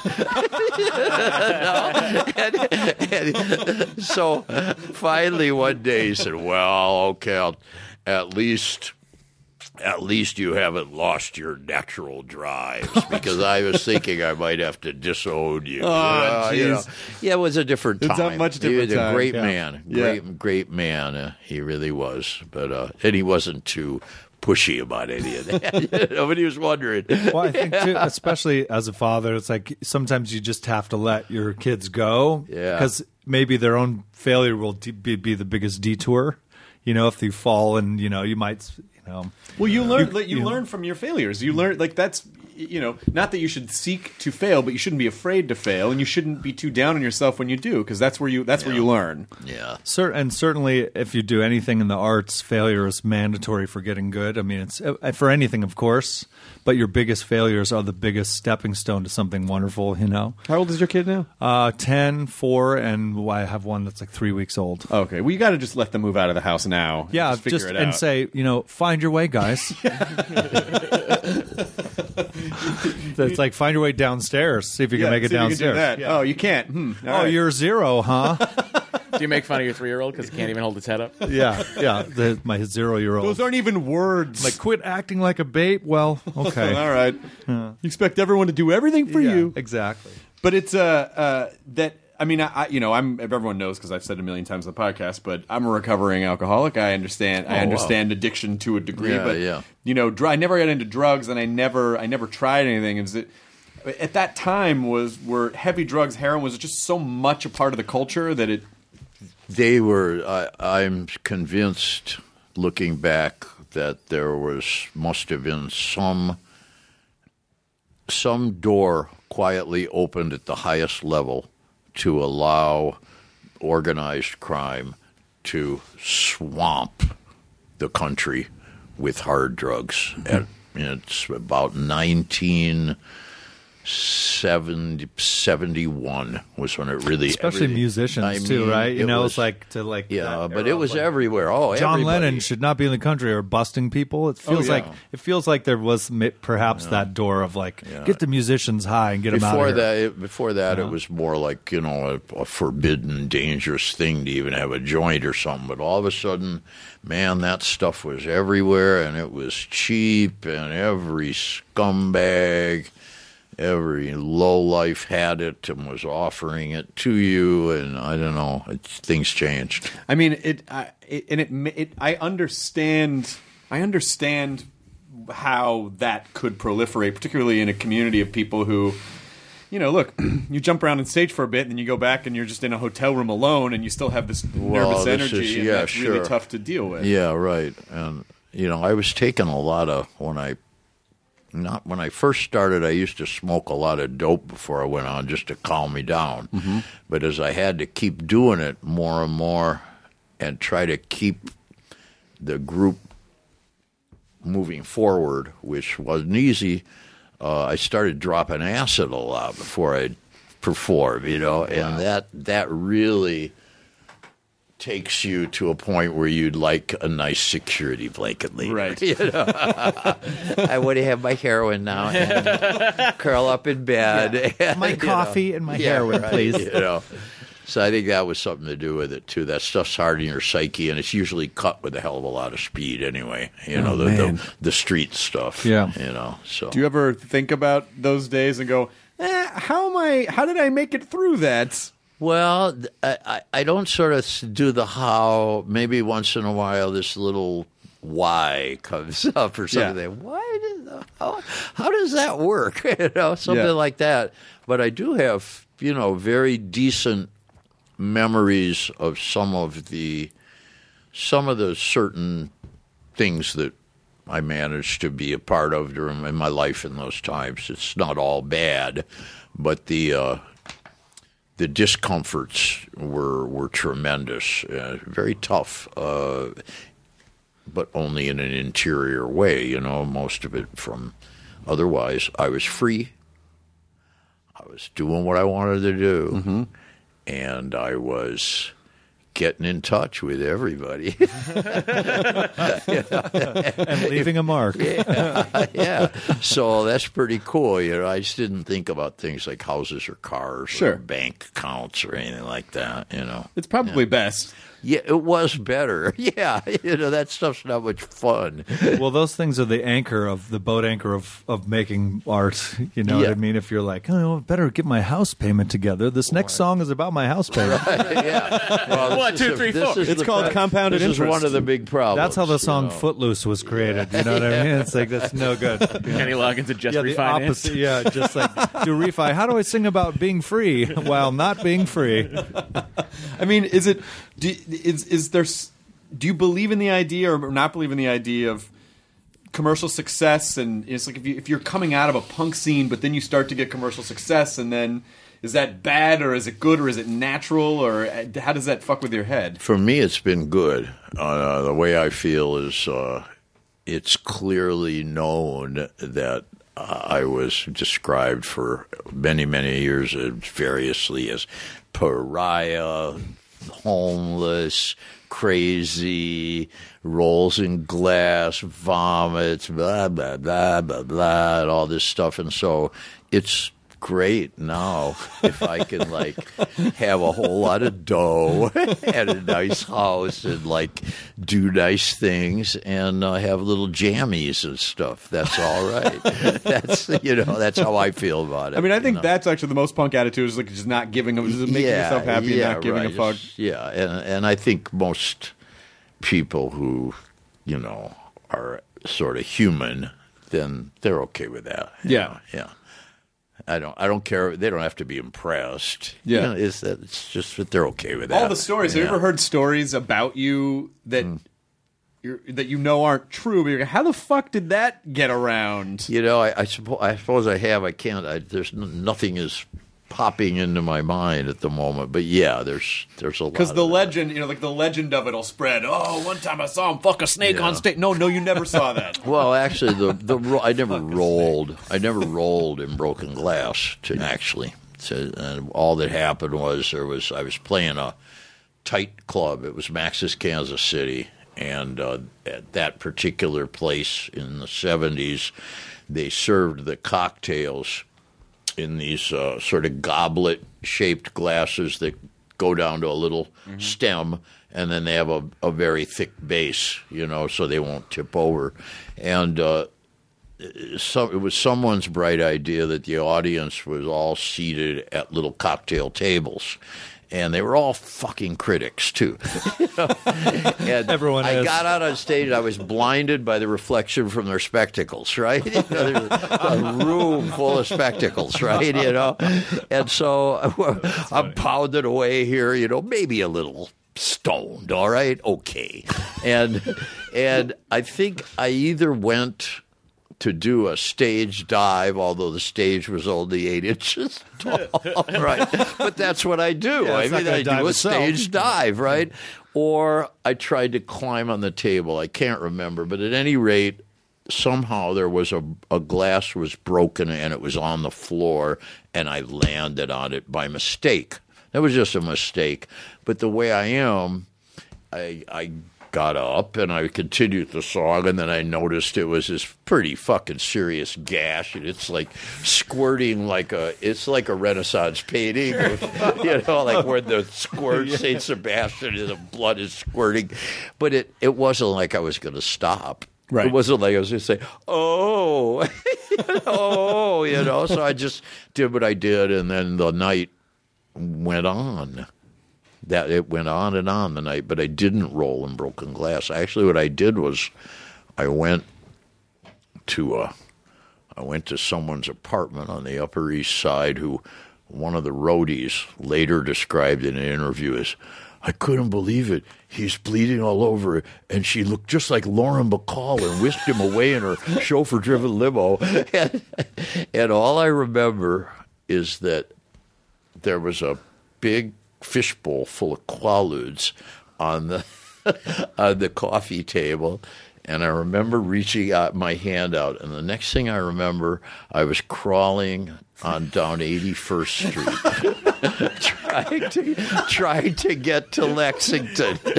no. and, and so finally one day he said, well, okay, I'll, at least... At least you haven't lost your natural drives, because I was thinking I might have to disown you. Oh, you know, jeez. Yeah, it was a different time. It's a much different He was time. a great Yeah. man, Yeah. great, great man. Uh, he really was, but uh, and he wasn't too pushy about any of that. Nobody was wondering. Well, I think too, especially as a father, it's like sometimes you just have to let your kids go, Yeah. because maybe their own failure will de- be, be the biggest detour. You know, if you fall and you know you might, you know. Well, you learn. You- like, you you- learn from your failures. You learn like that's you know not that you should seek to fail, but you shouldn't be afraid to fail, and you shouldn't be too down on yourself when you do, because that's where you that's where you learn. Yeah. Cer- and certainly, if you do anything in the arts, failure is mandatory for getting good. I mean, it's uh, for anything, of course, but your biggest failures are the biggest stepping stone to something wonderful. You know, How old is your kid now? uh, ten, four, and I have one that's like three weeks old. Okay, well you got to just let them move out of the house now. Yeah, just figure just it and out. say, you know, find your way, guys. It's like find your way downstairs. See if you yeah, can make it see if you can do downstairs. that. Oh, you can't. Hmm. All Oh, right. you're zero, huh? Do you make fun of your three-year-old because he can't even hold his head up? yeah, yeah. The, my zero-year-old. Those aren't even words. Like, quit acting like a babe. Well, okay. all right. You expect everyone to do everything for Yeah, you. exactly. But it's uh, uh that I mean I, I you know I'm everyone knows because I've said it a million times on the podcast, but I'm a recovering alcoholic. I understand I wow. understand addiction to a degree, Yeah, but yeah. you know dr- I never got into drugs, and I never I never tried anything. Is it at that time was were heavy drugs, heroin was just so much a part of the culture that it They were. I, I'm convinced, looking back, that there was must have been some some door quietly opened at the highest level to allow organized crime to swamp the country with hard drugs. At, it's about nineteen seventy, seventy-one was when it really Especially everything- musicians I too, mean, right? You it know, was- it's like to like yeah, that but era it was of, like, everywhere. Oh, John everybody. Lennon should not be in the country or busting people. It feels yeah. like it feels like there was mi- perhaps that door of like get the musicians high and get them out Before of here. that, it, before that, it was more like you know a, a forbidden, dangerous thing to even have a joint or something. But all of a sudden, man, that stuff was everywhere, and it was cheap, and every scumbag, every lowlife had it and was offering it to you. And I don't know, it, things changed. I mean, it, I, it and it, ma- it. I understand. I understand how that could proliferate, particularly in a community of people who, you know, look, you jump around on stage for a bit, and then you go back, and you're just in a hotel room alone, and you still have this Well, nervous this energy, is- and yeah, that's really sure. tough to deal with. Yeah, right. And you know, I was taking a lot of when I. Not when I first started, I used to smoke a lot of dope before I went on just to calm me down. Mm-hmm. But as I had to keep doing it more and more and try to keep the group moving forward, which wasn't easy, uh, I started dropping acid a lot before I'd perform, you know, and that that really takes you to a point where you'd like a nice security blanket later. Right. You know? I want to have my heroin now and curl up in bed. Yeah. My coffee know. and my yeah, heroin, right, please. You know? So I think that was something to do with it, too. That stuff's hard in your psyche, and it's usually cut with a hell of a lot of speed anyway. You know, oh, the, man. the the street stuff. Yeah. You know, so. Do you ever think about those days and go, eh, how am I, how did I make it through that? Well, I, I, I don't sort of do the how. Maybe once in a while this little why comes up or something. Yeah. Why did, how, how does that work? You know, something Yeah. like that. But I do have, you know, very decent memories of some of the some of the certain things that I managed to be a part of during in my life in those times. It's not all bad, but the uh, the discomforts were were tremendous, uh, very tough, uh, but only in an interior way. You know, most of it from. Otherwise, I was free. I was doing what I wanted to do, mm-hmm. and I was getting in touch with everybody. And leaving a mark. Yeah, yeah. So that's pretty cool. You know, I just didn't think about things like houses or cars Sure. or bank accounts or anything like that, you know. It's probably best. Yeah, it was better. Yeah, you know, that stuff's not much fun. Well, those things are the anchor of the boat anchor of, of making art. You know Yeah. what I mean? If you're like, oh, I better get my house payment together. This next song is about my house payment. Yeah. Well, One, this is two, a- three, this four. is It's the called pro- compounded This interest. is one of the big problems. That's how the song you know. Footloose was created. You know what I mean? It's like, that's no good. Kenny Loggins had just Yeah, the refinanced. opposite. Yeah, just like, do refi. How do I sing about being free while not being free? I mean, is it? Do, is is there? s- Do you believe in the idea or not believe in the idea of commercial success? And it's like if you if you're coming out of a punk scene, but then you start to get commercial success, and then is that bad or is it good or is it natural or uh, how does that fuck with your head? For me, it's been good. Uh, the way I feel is uh, it's clearly known that uh, I was described for many, many years uh, variously as pariah, homeless, crazy, rolls in glass, vomits, blah, blah, blah, blah, blah, and all this stuff. And so it's great now if I can, like, have a whole lot of dough and a nice house and, like, do nice things and uh, have little jammies and stuff. That's all right. That's, you know, that's how I feel about it. I mean, I you think know? that's actually the most punk attitude is like just not giving a, just making yourself happy yeah, and not giving right. a fuck. Just- yeah, and and I think most people who, you know, are sort of human, then they're okay with that. you Yeah. know, yeah. I don't. I don't care. They don't have to be impressed. Yeah. You know, it's that. It's just that they're okay with that. All the stories. Yeah. Have you ever heard stories about you that you're, that you know aren't true? But you're like, how the fuck did that get around? You know, I, I suppose. I suppose I have. I can't. I, there's n- nothing is popping into my mind at the moment. But yeah, there's there's a lot. Because the of that. legend, you know, like the legend of it'll spread. Oh, one time I saw him fuck a snake Yeah. on stage. No, no, you never saw that. Well, actually, the the ro- I never rolled. I never rolled in broken glass. To actually, to, and all that happened was there was I was playing a tight club. It was Max's Kansas City, and uh, at that particular place in the seventies, they served the cocktails in these uh, sort of goblet-shaped glasses that go down to a little stem, and then they have a, a very thick base, you know, so they won't tip over. And uh, so, it was someone's bright idea that the audience was all seated at little cocktail tables. And they were all fucking critics, too. And Everyone I is. got out on stage, and I was blinded by the reflection from their spectacles, right? You know, there was a room full of spectacles, right? You know? And so I'm pounding away here, you know, maybe a little stoned, all right? Okay. And and I think I either went to do a stage dive, although the stage was only eight inches tall, right? But that's what I do. Yeah, I it's not mean, gonna I dive do a itself. stage dive, right? Or I tried to climb on the table. I can't remember, but at any rate, somehow there was a, a glass was broken and it was on the floor, and I landed on it by mistake. That was just a mistake. But the way I am, I I got up and I continued the song, and then I noticed it was this pretty fucking serious gash, and it's like squirting like a it's like a Renaissance painting, of, you know, like where the squirt yeah. Saint Sebastian and the blood is squirting, but it it wasn't like I was going to stop. Right. It wasn't like I was going to say, oh, oh, you know. So I just did what I did, and then the night went on. That it went on and on the night, but I didn't roll in broken glass. Actually, what I did was, I went to a, I went to someone's apartment on the Upper East Side, who one of the roadies later described in an interview as, I couldn't believe it. He's bleeding all over, and she looked just like Lauren Bacall and whisked him away in her chauffeur-driven limo. And, and all I remember is that there was a big fishbowl full of Quaaludes on the on the coffee table, and I remember reaching out my hand out, and the next thing I remember, I was crawling on down eighty-first Street, trying to trying to get to Lexington, to,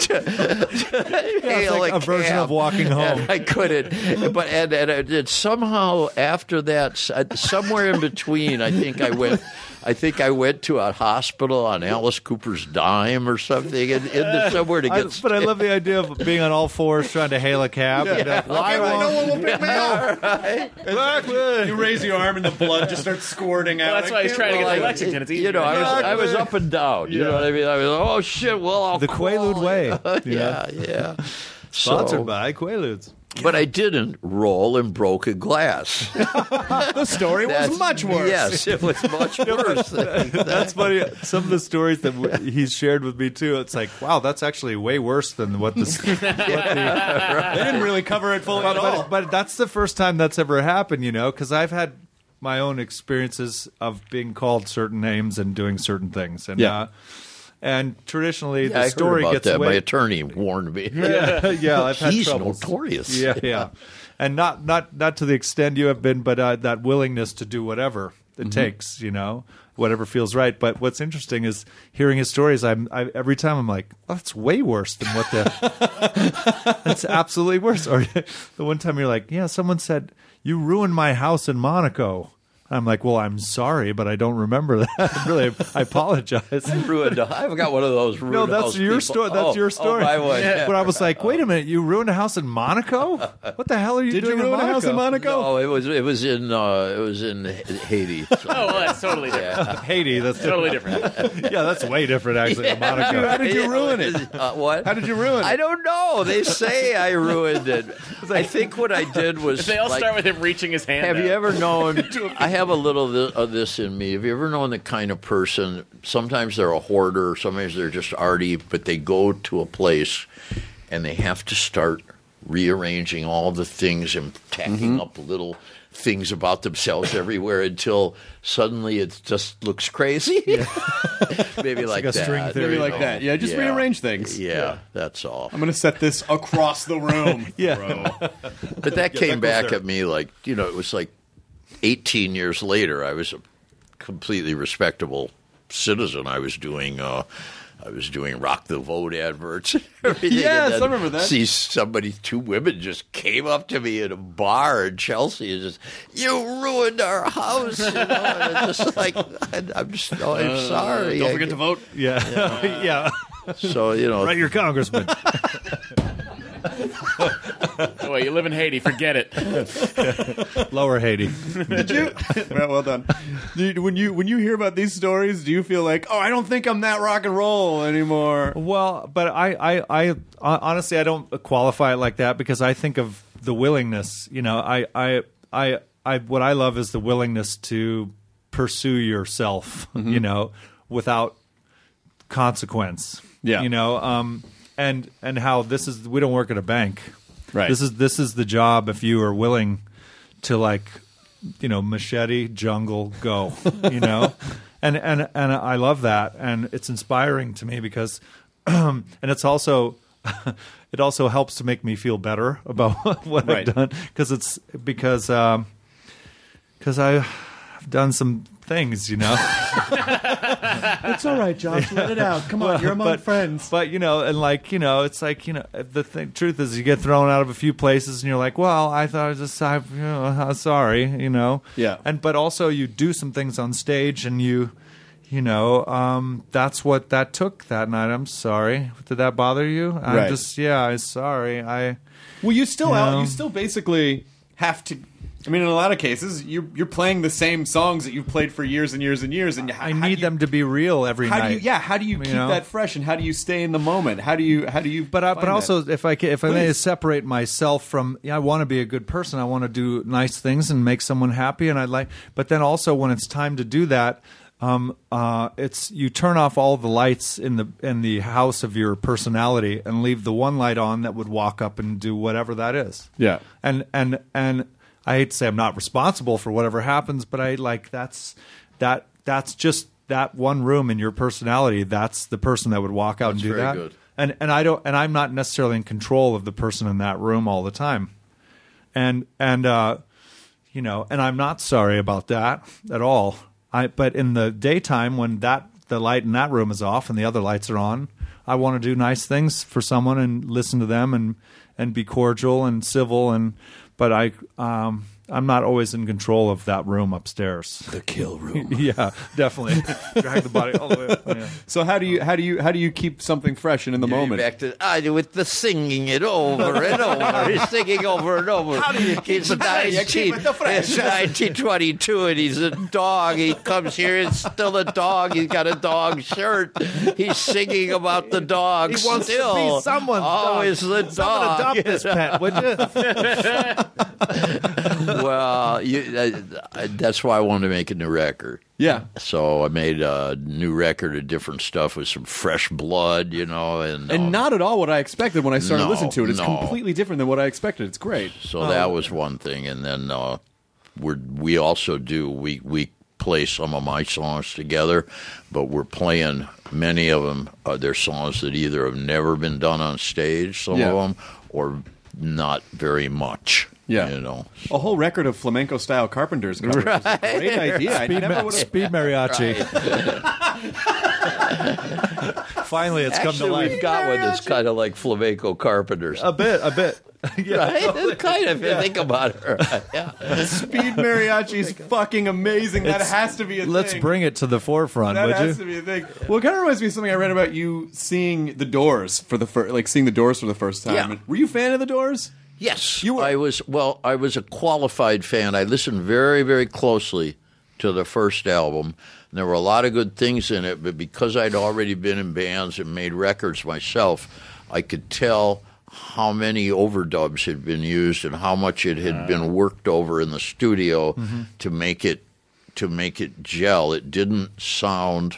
to hail like a, a version cab. of walking home. And I couldn't, but and, and it, it somehow after that, somewhere in between, I think I went. I think I went to a hospital on Alice Cooper's dime or something, in, in the, somewhere to get. I, but I love the idea of being on all fours trying to hail a cab. Yeah. You know, Okay, well, no one will pick me up. Right. You raise your arm and the blood just starts squirting out. Well, that's why he's trying to get to Lexington. It's easy. You know, I was, I was up and down. You Yeah. know what I mean? I was, oh shit! Well, I'll the Quaalude call. way. yeah, yeah. Sponsored So, by Quaaludes. but I didn't roll in broken glass. The story was That's- much worse. Yes, it was much worse. than that. That's funny. Some of the stories that w- he's shared with me too. It's like, wow, that's actually way worse than what this. What the, They didn't really cover it fully but, at all. but, but that's the first time that's ever happened, you know, because I've had my own experiences of being called certain names and doing certain things, and Yeah. uh, and traditionally Yeah, the I heard story about gets that. away. My attorney warned me. yeah, yeah, I've had He's troubles. notorious. Yeah, yeah, and not not not to the extent you have been, but uh, that willingness to do whatever it takes, you know, whatever feels right. But what's interesting is hearing his stories. I'm I, every time I'm like, oh, that's way worse than what the. That's absolutely worse. Or the one time you're like, yeah, someone said you ruined my house in Monaco. I'm like, well, I'm sorry, but I don't remember that. Really, I apologize. Ruined. I've got one of those. Ruined No, that's house your people. story. That's Oh, your story. Oh, my one. Yeah. But I was like, wait a minute, you ruined a house in Monaco? What the hell are you Did doing you ruin in a Monaco? house in Monaco? No, it was it was in uh, it was in Haiti. So, Oh, well, that's totally different. yeah. Haiti. That's Totally different. yeah, that's way different actually than Monaco. How did you ruin it? Uh, what? How did you ruin it? I don't know. They say I ruined it. I think what I did was. They all like, start with him reaching his hand Have out. you ever known? I have a little thi- of this in me. Have you ever known the kind of person? Sometimes they're a hoarder. Sometimes they're just arty, but they go to a place and they have to start rearranging all the things and tacking up little things about themselves everywhere until suddenly it just looks crazy. Maybe like, like a that. string theory. Maybe you like know. that. Yeah, just rearrange things. Yeah, that's all. I'm going to set this across the room. Yeah. bro. But that came that goes back there. at me like, you know, it was like eighteen years later. I was a completely respectable citizen. I was doing, uh, I was doing Rock the Vote adverts. And everything. Yes, and then I remember that. See somebody, two women just came up to me in a bar in Chelsea and just, you ruined our house. You know? And it's just like, I'm just, oh, I'm sorry. Don't I- forget to vote. Yeah, yeah. So you know, Write your congressman. Oh, wait, you live in Haiti. Forget it. Lower Haiti. Did you? well, well done. Did- when you when you hear about these stories, do you feel like, oh, I don't think I'm that rock and roll anymore? Well, but I, I, I honestly, I don't qualify it like that because I think of the willingness. You know, I, I, I, I what I love is the willingness to pursue yourself. You know, without consequence. Yeah. You know, um, and and how this is. We don't work at a bank. Right. This is this is the job if you are willing to like, you know, machete, jungle, go. You know, and and and I love that, and it's inspiring to me because, and it's also. It also helps to make me feel better about what Right. I've done because it's because um, because I've done some things, you know. It's all right, Josh. Let it out. Come on, you're among but, friends. But you know, and like you know, it's like you know, the thing, truth is, you get thrown out of a few places, and you're like, well, I thought I was just, I, you know, I'm sorry, you know. Yeah. And but also, you do some things on stage, and you, you know, um, that's what that took that night. I'm sorry. Did that bother you? I'm Right. just, yeah, I'm sorry. I. Well, you still You out, know? you still basically have to. I mean, in a lot of cases, you're you're playing the same songs that you've played for years and years and years, and I need them to be real every How night. do you? Yeah, how do you, You keep know? that fresh, and how do you stay in the moment? How do you? How do you? But I, but find also, that? if I ca- if I may Please. separate myself from, yeah, I want to be a good person. I want to do nice things and make someone happy, and I like. But then also, when it's time to do that, um, uh, it's you turn off all the lights in the in the house of your personality and leave the one light on that would walk up and do whatever that is. Yeah. And and and I hate to say I'm not responsible for whatever happens, but I like that's that that's just that one room in your personality. That's the person that would walk out That's and do very that. good. And and I don't and I'm not necessarily in control of the person in that room all the time. And and uh, you know, and I'm not sorry about that at all. I but in the daytime when that the light in that room is off and the other lights are on, I want to do nice things for someone and listen to them and and be cordial and civil and but I um I'm not always in control of that room upstairs. The kill room. Yeah, definitely. Drag the body all the way up. Yeah. So how do you? How do you? How do you keep something fresh and in the moment? Back to I do with the singing it over and over. He's singing over and over. How do you keep it's it fresh? You keep it the fresh. It's nineteen twenty-two, and he's a dog. He comes here, it's still a dog. He's got a dog shirt. He's singing about the dog. He wants still. to be someone's Always dog. the dog. Someone adopt this pet, would you? Well, you, uh, that's why I wanted to make a new record. Yeah. So I made a new record of different stuff with some fresh blood, you know, and And um, not at all what I expected when I started No, listening to it. It's no. completely different than what I expected. It's great. So that was one thing, and then uh, we we also do we we play some of my songs together, but we're playing many of them. Uh, they're songs that either have never been done on stage, some Yeah. of them, or not very much. Yeah. you know. A whole record of flamenco style Carpenters covers. Right. A great idea. I Speed, never ma- would've- speed mariachi. Finally, it's come to Actually, life. we've got one that's kind of like flamenco Carpenters. A bit, a bit. Yeah. Right? Kind of, if you think about it. Right? Yeah. Speed mariachi is fucking amazing. That It's- has to be a Let's thing. bring it to the forefront, That would has you? to be a thing. Well, it kind of reminds me of something I read about you seeing the Doors for the first, like seeing the Doors for the first time. Yeah. Were you a fan of the Doors? Yes, You were- I was. Well, I was a qualified fan. I listened very, very closely to the first album. And there were a lot of good things in it, but because I'd already been in bands and made records myself, I could tell how many overdubs had been used and how much it had been worked over in the studio Mm-hmm. to make it to make it gel. It didn't sound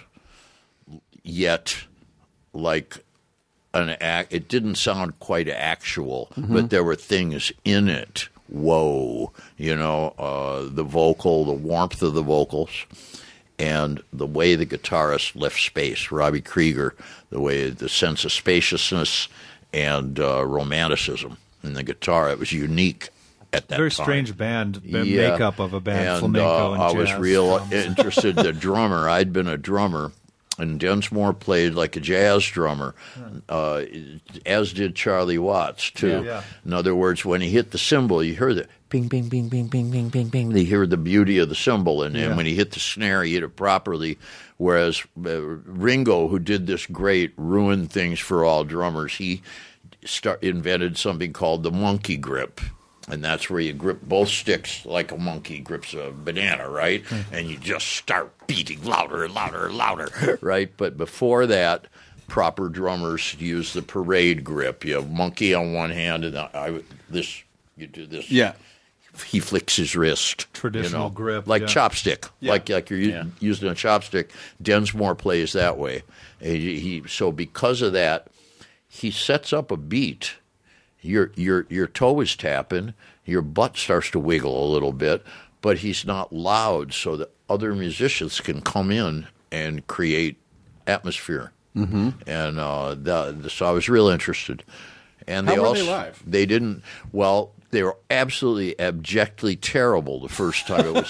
yet like an act. It didn't sound quite actual, but there were things in it. Whoa, you know, uh, the vocal, the warmth of the vocals, and the way the guitarist left space. Robbie Krieger, the way the sense of spaciousness and uh, romanticism in the guitar. It was unique at that Very time. strange band, b- Yeah. makeup of a band, And, flamenco uh, and I was jazz real drums. interested. The drummer, I'd been a drummer, and Densmore played like a jazz drummer, uh, as did Charlie Watts too. Yeah. Yeah. In other words, when he hit the cymbal, you heard the bing, bing, bing, bing, bing, bing, bing, bing. You hear the beauty of the cymbal, and, and Yeah. when he hit the snare, he hit it properly. Whereas uh, Ringo, who did this great, ruined things for all drummers, he start, invented something called the monkey grip. And that's where you grip both sticks like a monkey grips a banana, right? And you just start beating louder and louder and louder, right? But before that, proper drummers use the parade grip. You have monkey on one hand, and I, I this you do this. Yeah. He flicks his wrist. Traditional you know, grip, like yeah. chopstick, like like you're u- using a chopstick. Densmore plays that way. And he, he so because of that, he sets up a beat. Your your your toe is tapping, your butt starts to wiggle a little bit, but he's not loud, so that other musicians can come in and create atmosphere. Mm-hmm. And uh, the, so I was real interested, And How they were also they live? they didn't well. They were absolutely abjectly terrible the first time. It was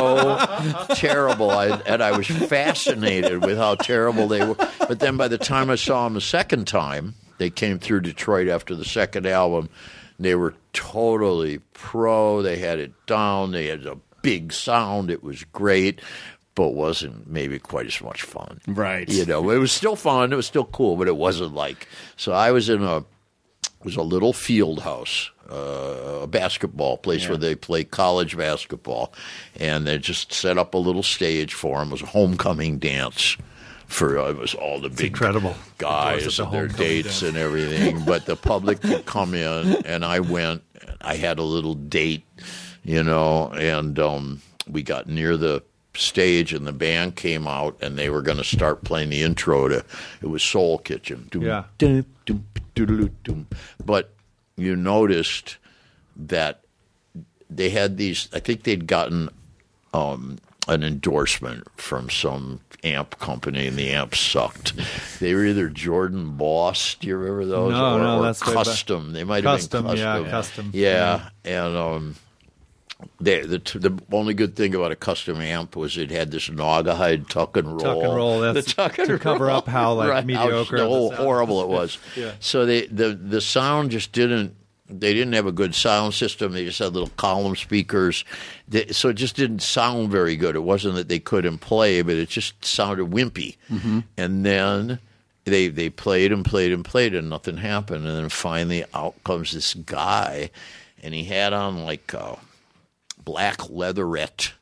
so terrible, I, and I was fascinated with how terrible they were. But then by the time I saw them the second time, they came through Detroit after the second album. They were totally pro. They had it down. They had a big sound. It was great, but wasn't maybe quite as much fun. Right. You know, it was still fun. It was still cool, but it wasn't like. So I was in a it was a little field house. Uh, a basketball place Yeah. where they play college basketball, and they just set up a little stage for them. It was a homecoming dance for uh, it was all the big incredible. guys Of course, it's a and their homecoming dates dance. and everything. But the public could come in, and I went. I had a little date, you know, and um, we got near the stage, and the band came out, and they were going to start playing the intro to. It was Soul Kitchen. Yeah. Dum, dum, dum, dum. But you noticed that they had these. I think they'd gotten um, an endorsement from some amp company, and the amps sucked. They were either Jordan Boss. Do you remember those? No, or, no, or that's way back. Custom. They might Custom, have been yeah, Custom. Custom. Yeah, and um, they, the the only good thing about a Custom amp was it had this Naugahyde tuck and roll. Tuck and roll, that's the tuck and to cover roll. up how, like, Right, mediocre how, the how sound horrible it was. Yeah. So they the the sound just didn't. They didn't have a good sound system. They just had little column speakers. They, so it just didn't sound very good. It wasn't that they couldn't play, but it just sounded wimpy. Mm-hmm. And then they they played and played and played, and nothing happened. And then finally out comes this guy, and he had on like a black leatherette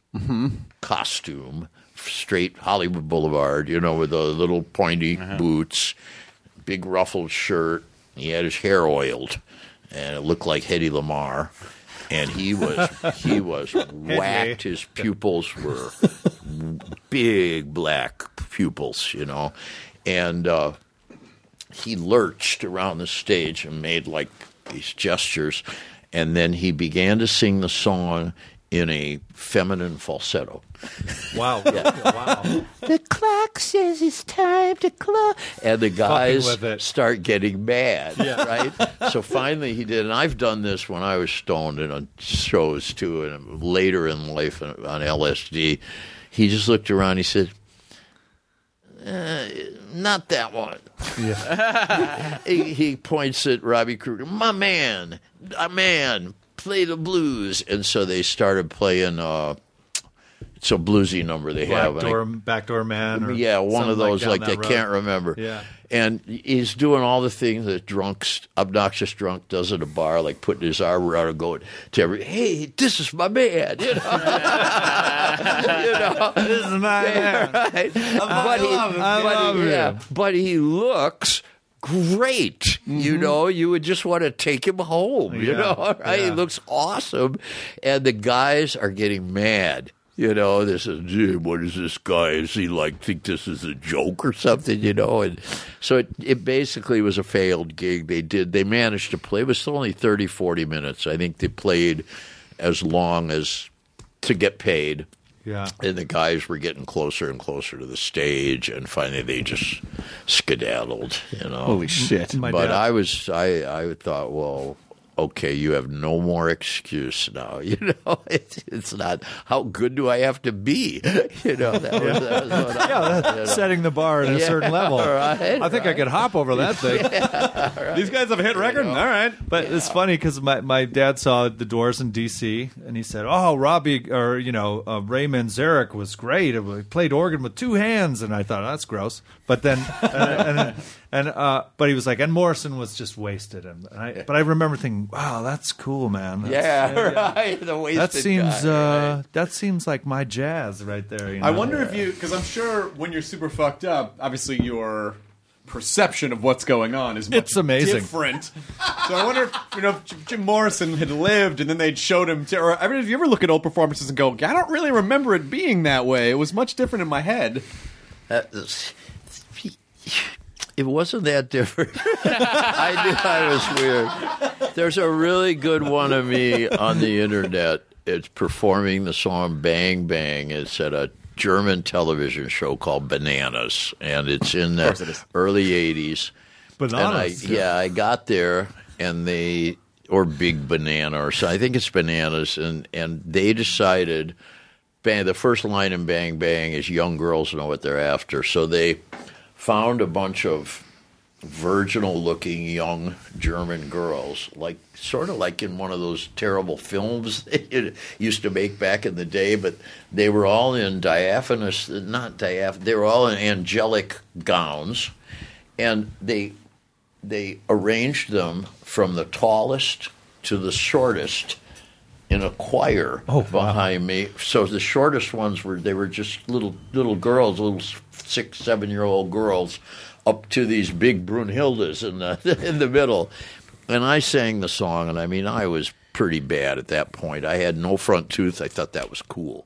costume, straight Hollywood Boulevard, you know, with the little pointy boots, big ruffled shirt. He had his hair oiled, and it looked like Hedy Lamarr. And he was he was whacked. His pupils were big black pupils, you know, and uh, he lurched around the stage and made like these gestures, and then he began to sing the song in a feminine falsetto. Wow. Wow. The clock says it's time to close. And the guys with it. start getting mad, right? So finally he did, and I've done this when I was stoned and on shows too, and later in life on L S D. He just looked around, he said, uh, not that one. Yeah. he, he points at Robbie Kruger, my man, a man, play the blues. And so they started playing uh, it's a bluesy number they have. and I- Backdoor, Backdoor Man. Or yeah, one of something those like, down I that road. can't remember. Yeah. And he's doing all the things that drunks, obnoxious drunk does at a bar, like putting his arm around and going to every, hey, this is my man, you know. you know. This is my man. Right? But he, love him. I but love he- yeah, him. but he looks great. You know, you would just want to take him home. You Yeah, know, right? He yeah. looks awesome, and the guys are getting mad. You know, this is, gee, what is this guy? Is he like think this is a joke or something? You know, and so it, it basically was a failed gig. They did, they managed to play. It was still only thirty, forty minutes. I think they played as long as to get paid. Yeah. And the guys were getting closer and closer to the stage, and finally they just skedaddled. You know, Holy shit. My but dad- I was, I, I thought, well, okay, you have no more excuse now. You know, it's, it's not. How good do I have to be? You know, that was, that was what I, Yeah, that's you know. setting the bar at a Yeah, certain level. right, I think I could hop over that thing. These guys have a hit record? All right. But it's funny because my, my dad saw the Doors in D C and he said, "Oh, Robbie or you know uh, Ray Manzarek was great. He played organ with two hands." And I thought, "That's gross." But then, and, and, and uh, but he was like, and Morrison was just wasted. And, and I, but I remember thinking, "Wow, that's cool, man. That's, Yeah, right. The wasted that seems guy, uh, right? that seems like my jazz right there." You know? I wonder if you, because I'm sure when you're super fucked up, obviously your perception of what's going on is much It's amazing. different. So I wonder if, you know, if Jim Morrison had lived and then they'd showed him, to, or I mean, if you ever look at old performances and go, I don't really remember it being that way. It was much different in my head. That was- It wasn't that different. I knew I was weird. There's a really good one of me on the internet. It's performing the song Bang Bang. It's at a German television show called Bananas, and it's in the it is. early eighties. Bananas. And I, yeah, I got there, and they or Big Banana or so. I think it's Bananas, and and they decided. Bang, the first line in Bang Bang is young girls know what they're after. So they found a bunch of virginal-looking young German girls, like sort of like in one of those terrible films they used to make back in the day, but they were all in diaphanous, not diaph, they were all in angelic gowns, and they they arranged them from the tallest to the shortest in a choir Oh, wow. behind me. So the shortest ones were they were just little little girls, little six, seven year old girls, up to these big Brunhildes in the in the middle. And I sang the song, and I mean, I was pretty bad at that point. I had no front tooth. I thought that was cool.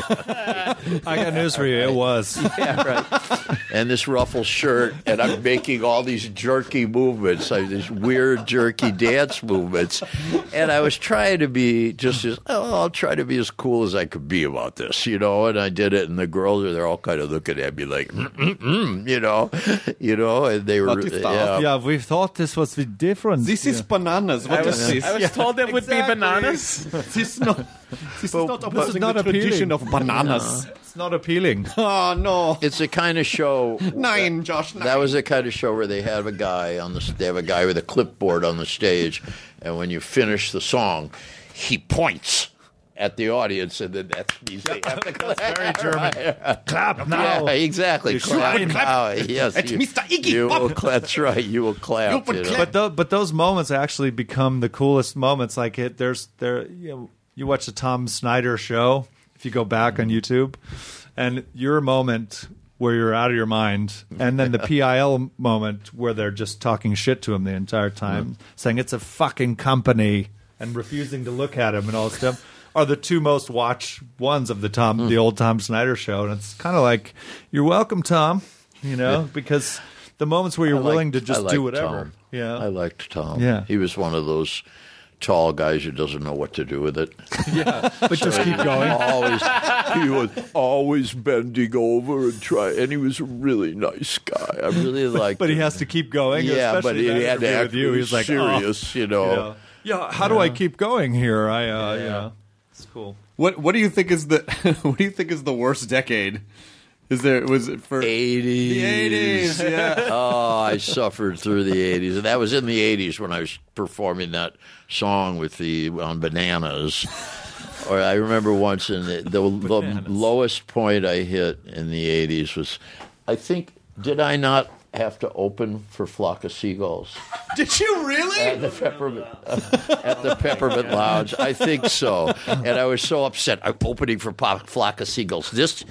I got news for you. It was. Yeah, right. And this ruffle shirt, and I'm making all these jerky movements, like these weird jerky dance movements. And I was trying to be just as, oh, I'll try to be as cool as I could be about this, you know. And I did it, and the girls are they're all kind of looking at me like, mm, mm, mm, you know, you know. And they were, What is that? yeah. Yeah, we thought this was the difference. This is bananas. What I is was, this? I was told it would be bananas. This is not. This is not this is not the tradition appealing. of bananas. It's not appealing. Oh no! It's the kind of show. Nine, Josh. Nine. That was the kind of show where they have a guy on the they have a guy with a clipboard on the stage, and when you finish the song, he points at the audience, and then that means they have to clap. That's very German. Clap now. Yeah, exactly. Clap should now. Yes, It's you- Mister Iggy you Pop. will cla- That's right. You will clap. You will you know. clap. But tho- but those moments actually become the coolest moments. Like it, there's there. You know, you watch the Tom Snyder show if you go back on YouTube, and your moment where you're out of your mind, and then the P I L moment where they're just talking shit to him the entire time, saying it's a fucking company and refusing to look at him and all this stuff, are the two most watched ones of the Tom, the old Tom Snyder show, and it's kind of like, you're welcome, Tom, you know, because the moments where you're I willing liked- to I just liked do whatever, Tom. yeah, I liked Tom. Yeah. He was one of those tall guys who doesn't know what to do with it. but just keep going. Always, he was always bending over and try, and he was a really nice guy. I really liked. But he him. has to keep going. Yeah, but especially he that had to interview act with you. really He's like, serious, oh, you know. yeah. Yeah, how do I keep going here? I, uh, yeah, it's cool. What What do you think is the What do you think is the worst decade? Is there was it for eighties. the eighties? Yeah. Oh, I suffered through the eighties, and that was in the eighties when I was performing that song with the on Bananas. Or I remember once in the, the, the lowest point I hit in the eighties was, I think, did I not have to open for Flock of Seagulls Did you really? at the Peppermint uh, at the Peppermint Lounge? I think so, and I was so upset. I'm opening for Pop, Flock of Seagulls. This.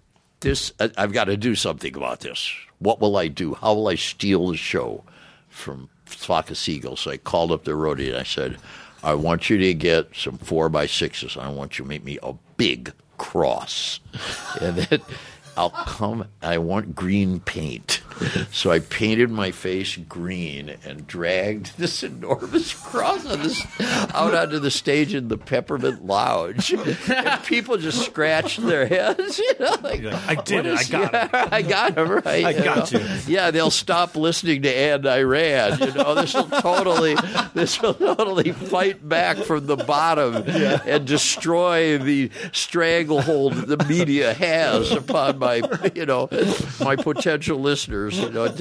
This I, I've got to do something about this. What will I do? How will I steal the show from Flock of Seagulls? So I called up the roadie and I said, I want you to get some four by sixes. I want you to make me a big cross. And then I'll come, I want green paint. So I painted my face green and dragged this enormous cross on this, out onto the stage in the Peppermint Lounge. And people just scratched their heads. You know, like, You're like, I did what it. I is- got yeah, I got him, right? I got know? you. Yeah, they'll stop listening to And I Ran. You know, this will totally, this will totally fight back from the bottom and destroy the stranglehold the media has upon my, you know, my potential listeners. You know,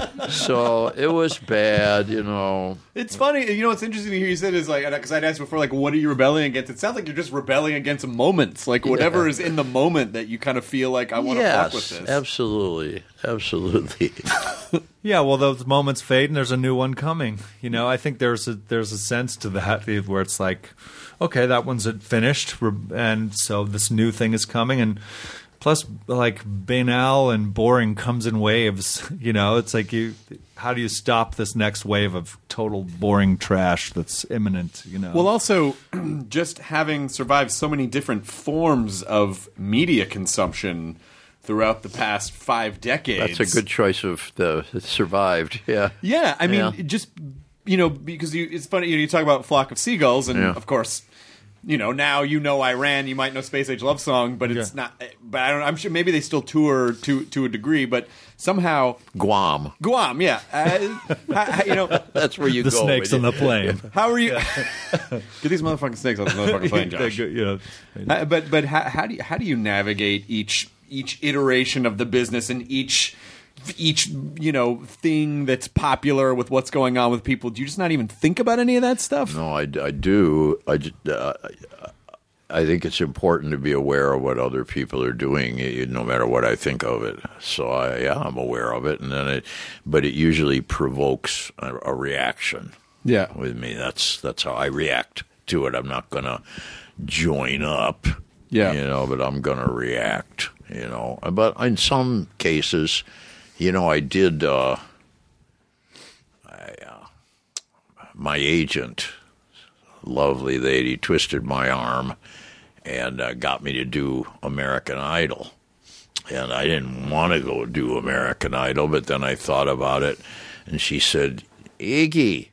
so it was bad. You know, It's funny. You know what's interesting to hear you said is like, because I'd asked before, like, what are you rebelling against? It sounds like you're just rebelling against moments, like whatever Yeah. is in the moment that you kind of feel like I want to yes, fuck with this. absolutely, absolutely. Yeah, well, those moments fade, and there's a new one coming. You know, I think there's a there's a sense to that where it's like, okay, that one's finished, and so this new thing is coming, and plus, like banal and boring comes in waves. You know, it's like you, how do you stop this next wave of total boring trash that's imminent? You know, Well, also, just having survived so many different forms of media consumption throughout the past five decades. That's a good choice of the it survived. Yeah. Yeah, I mean, Yeah. just, you know, because you, it's funny, you, know, you talk about Flock of Seagulls, and Yeah. of course, you know, now you know Iran, you might know Space Age Love Song, but it's Yeah. not. But I don't. I'm sure maybe they still tour to to a degree, but somehow Guam. Guam, yeah, uh, how- you know, That's where you The go. snakes when on you- the plane. how are you? Get these motherfucking snakes on this motherfucking plane, Josh. You know, Uh, but but how, how do you, how do you navigate each each iteration of the business and each each you know thing that's popular with what's going on with people? Do you just not even think about any of that stuff? No, I, I do. I, ju- uh, I think it's important to be aware of what other people are doing, eh, no matter what I think of it. So I, yeah, I'm aware of it, and then it, but it usually provokes a, a reaction. Yeah. with me, that's that's how I react to it. I'm not gonna join up. Yeah. you know, but I'm gonna react. You know, but in some cases, you know, I did. Uh, I, uh, my agent, lovely lady, twisted my arm and uh, got me to do American Idol. And I didn't want to go do American Idol, but then I thought about it, and she said, Iggy,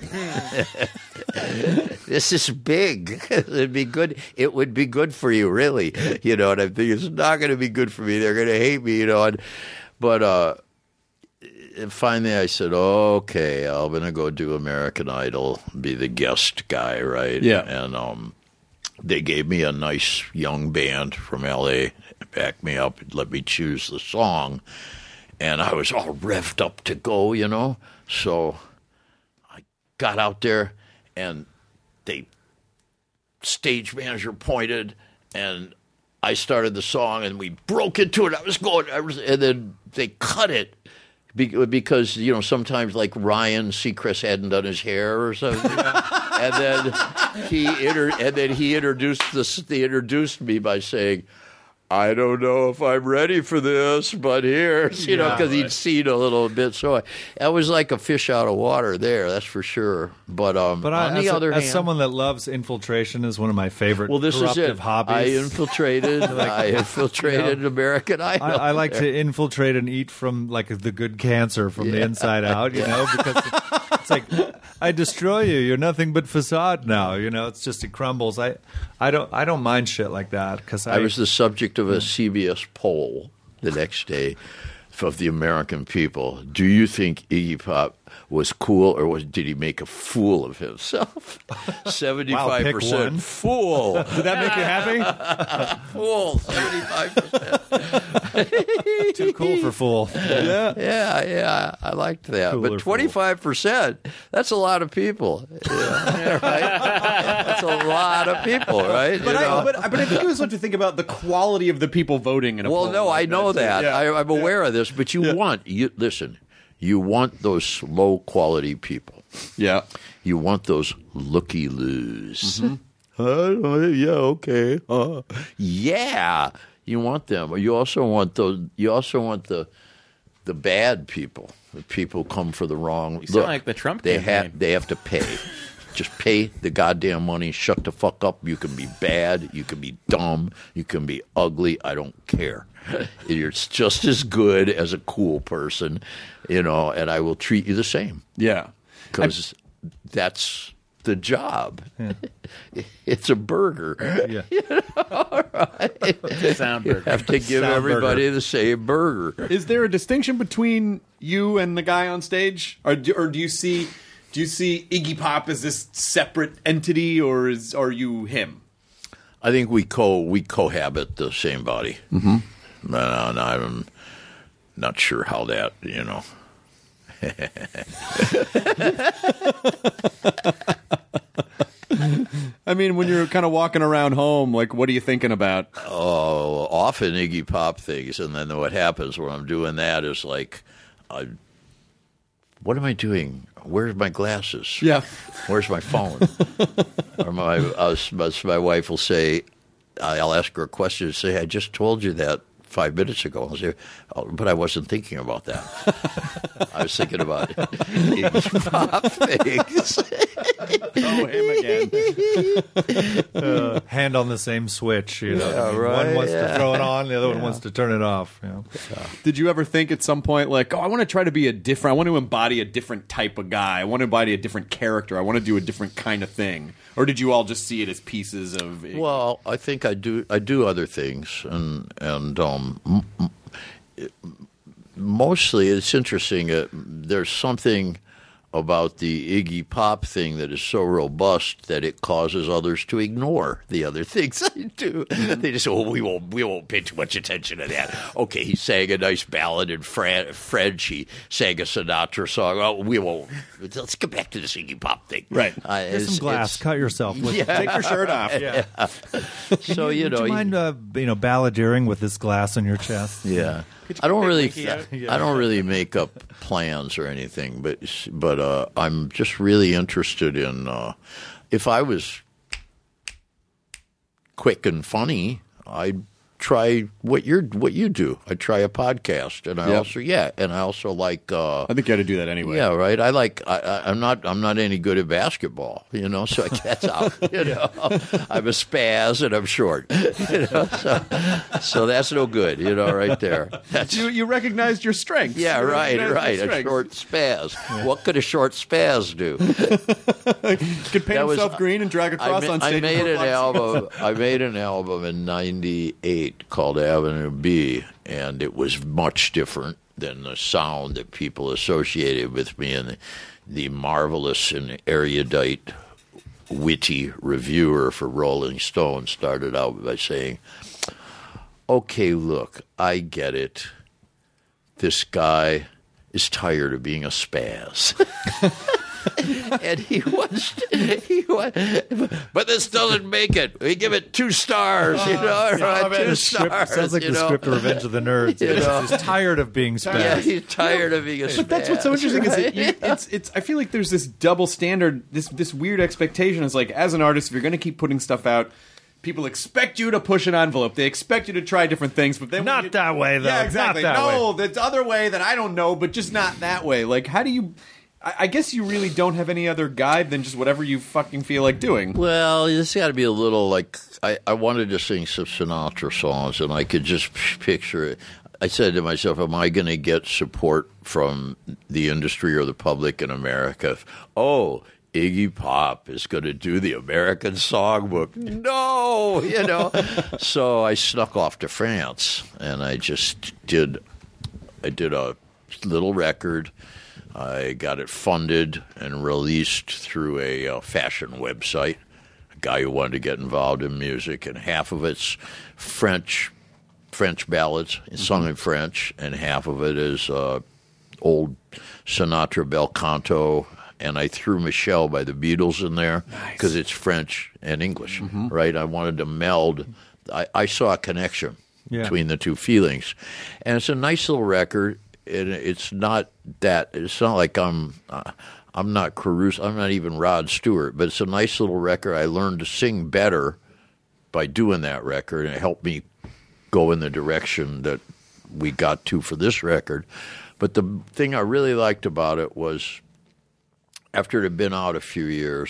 this is big. It'd be good. It would be good for you, really. You know, and I think it's not going to be good for me. They're going to hate me, you know. And, but uh, and finally I said, okay, I'm going to go do American Idol, be the guest guy, right? Yeah. And um, they gave me a nice young band from L A, backed me up, let me choose the song. And I was all revved up to go, you know. So I got out there, and they stage manager pointed, and I started the song, and we broke into it. I was going, I was, and then they cut it be- because you know sometimes like Ryan Seacrest hadn't done his hair or something, and then he inter- and then he introduced this. They introduced me by saying, I don't know if I'm ready for this, but here's, you know, because he'd seen a little bit. So I, I was like a fish out of water there, that's for sure. But um, But on I, the as, other as hand, someone that loves infiltration, is one of my favorite well, this is corruptive it. hobbies. I infiltrated. I infiltrated American Idol. I, I like there. to infiltrate and eat from like the good cancer from the inside out, you know, because it's like I destroy you. You're nothing but facade now, you know. It's just it crumbles. I, I don't, I don't mind shit like that because I, I was the subject of a C B S poll the next day of the American people. Do you think Iggy Pop was cool, or was did he make a fool of himself? Seventy-five pick one. percent fool. Did that make you happy? Fool. Seventy-five percent. Too cool for fool. Yeah, yeah, I liked that. Cool or But twenty-five percent—that's a lot of people. Yeah, right? That's a lot of people, right? But You know? I, but, but I think you also have to think about the quality of the people voting in a Well, poll no, like I know too. that. Yeah. I, I'm aware of this, but you want you listen. You want those low quality people. yeah. You want those looky loos. Mm-hmm. Uh, yeah, okay. Uh, yeah, you want them. You also want those. You also want the the bad people. The people who come for the wrong. You sound like the Trump They campaign. have. They have to pay. Just pay the goddamn money. Shut the fuck up. You can be bad. You can be dumb. You can be ugly. I don't care. You're just as good as a cool person, you know, and I will treat you the same Yeah. because that's the job. It's a burger. Yeah. Sound You burger. have to give Sound everybody burger. the same burger. Is there a distinction between you and the guy on stage, or do, or do you see do you see Iggy Pop as this separate entity, or is are you him? I think we co we cohabit the same body. Mm-hmm. And I'm not sure how that, you know. I mean, when you're kind of walking around home, like, what are you thinking about? Oh, often Iggy Pop things, and then what happens when I'm doing that is like, I, what am I doing? Where's my glasses? Yeah. Where's my phone? Or my, uh, my my wife will say, I'll ask her a question and say, I just told you that five minutes ago. I'll say, oh, but I wasn't thinking about that. I was thinking about Iggy Pop things. Oh, him again. uh, hand on the same switch. You know, Yeah, I mean, right, one wants yeah. to throw it on, the other one wants to turn it off. You know? Did you ever think at some point, like, oh, I want to try to be a different, I want to embody a different type of guy. I want to embody a different character. I want to do a different kind of thing. Or did you all just see it as pieces of... Well, I think I do. I do other things, and and um, m- m- it- mostly it's interesting. Uh, there's something about the Iggy Pop thing that is so robust that it causes others to ignore the other things I do. They just say, "Oh, we won't, we won't pay too much attention to that." Okay, he sang a nice ballad in Fran- French. He sang a Sinatra song. Oh, we won't. Let's get back to this Iggy Pop thing. Right. Uh, Here's it's- some glass. it's- Cut yourself. With Yeah. Take your shirt off. Yeah. So you Would know, you mind, uh, you know, balladeering with this glass on your chest? yeah. I don't really, winky out? I don't really make up plans or anything, but but uh, I'm just really interested in uh, if I was quick and funny, I'd try what you're what you do. I try a podcast, and I Yep. also yeah, and I also like. Uh, I think you had to do that anyway. yeah, right. I like. I, I, I'm not. I'm not any good at basketball, you know. So that's out. You know, I'm a spaz and I'm short. You know, so, so that's no good. You know, right there. That's You, you recognized your strengths. yeah, You right, recognized right. your A strengths. short spaz. What could a short spaz do? Could paint That was- himself green and drag I, across ma- on I stage. made and an perform. album. I made an album in ninety-eight called Avenue B, and it was much different than the sound that people associated with me. And the, the marvelous and erudite, witty reviewer for Rolling Stone started out by saying, "Okay, look, I get it. This guy is tired of being a spaz." And he was, he was, but this doesn't make it. We give it two stars, you know, right? two The script- stars. sounds like you the know? script of Revenge of the Nerds. You know? He's tired of being spaz. Yeah, he's tired of being a spaz. But that's what's so interesting is that you, it's it's. I feel like there's this double standard, this this weird expectation. Is like, as an artist, if you're going to keep putting stuff out, people expect you to push an envelope. They expect you to try different things, but then when Not you- that way, though. Yeah, Not exactly. that no, way. the other way that I don't know, but just not that way. Like, how do you? I, I guess you really don't have any other guide than just whatever you fucking feel like doing. Well, it's got to be a little like I, I wanted to sing some Sinatra songs, and I could just p- picture it. I said to myself, "Am I going to get support from the industry or the public in America?" Oh, Iggy Pop is going to do the American Songbook. No, you know. So I snuck off to France, and I just did. I did a little record. I got it funded and released through a uh, fashion website. A guy who wanted to get involved in music, and half of it's French, French ballads sung in French, and half of it is uh, old Sinatra bel canto. And I threw Michelle by the Beatles in there because it's French and English, right? I wanted to meld. I, I saw a connection Yeah. between the two feelings, and it's a nice little record. And it's not that. It's not like I'm. Uh, I'm not Caruso. I'm not even Rod Stewart. But it's a nice little record. I learned to sing better by doing that record, and it helped me go in the direction that we got to for this record. But the thing I really liked about it was, after it had been out a few years,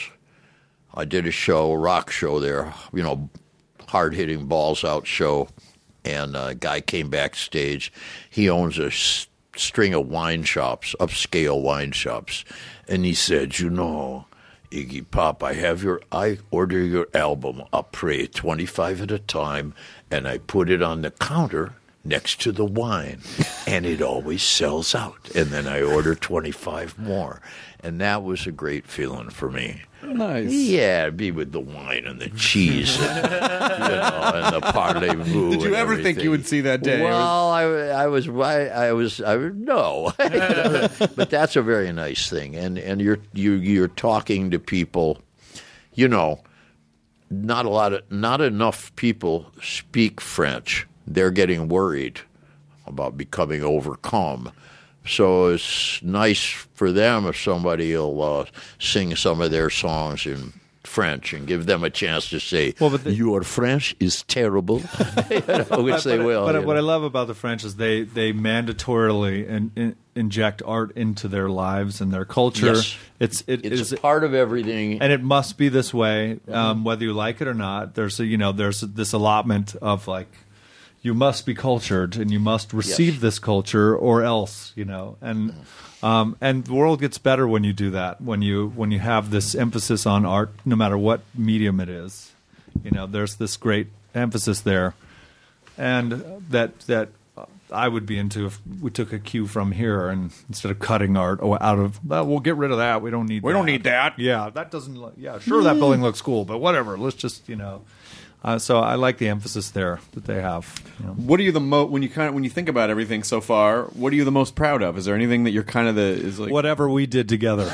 I did a show, a rock show there. You know, hard hitting balls out show, and a guy came backstage. He owns a s- string of wine shops, upscale wine shops, and he said, "You know, Iggy Pop, I have your, I order your album après twenty-five at a time, and I put it on the counter next to the wine, and it always sells out. And then I order twenty-five more, and that was a great feeling for me." Nice. Yeah, be with the wine and the cheese, and, you know, and the parlez-vous. Did you and ever think everything. you would see that day? Well, I, I was, I, I was, I was, no, but that's a very nice thing, and and you're you you're talking to people, you know, not a lot of, not enough people speak French. They're getting worried about becoming overcome. So it's nice for them if somebody will uh, sing some of their songs in French and give them a chance to say, Well, but the- your French is terrible, you know, which they but, will. But you what I know. love about the French is they they mandatorily in, in, inject art into their lives and their culture. Yes. It's it It's is a part of everything. and it must be this way, um, whether you like it or not. There's a, you know there's this allotment of like you must be cultured and you must receive Yes. this culture or else, you know, and um, and the world gets better when you do that. When you when you have this emphasis on art, no matter what medium it is, you know, there's this great emphasis there, and that that. I would be into if we took a cue from here and instead of cutting art oh, out of, well, we'll get rid of that. We don't need. We that. don't need that. Yeah, that doesn't. Look, yeah, sure, that building looks cool, but whatever. Let's just you know. Uh, so I like the emphasis there that they have. You know. What are you the mo when you kind of when you think about everything so far? What are you the most proud of? Is there anything that you're kind of the is like Whatever we did together.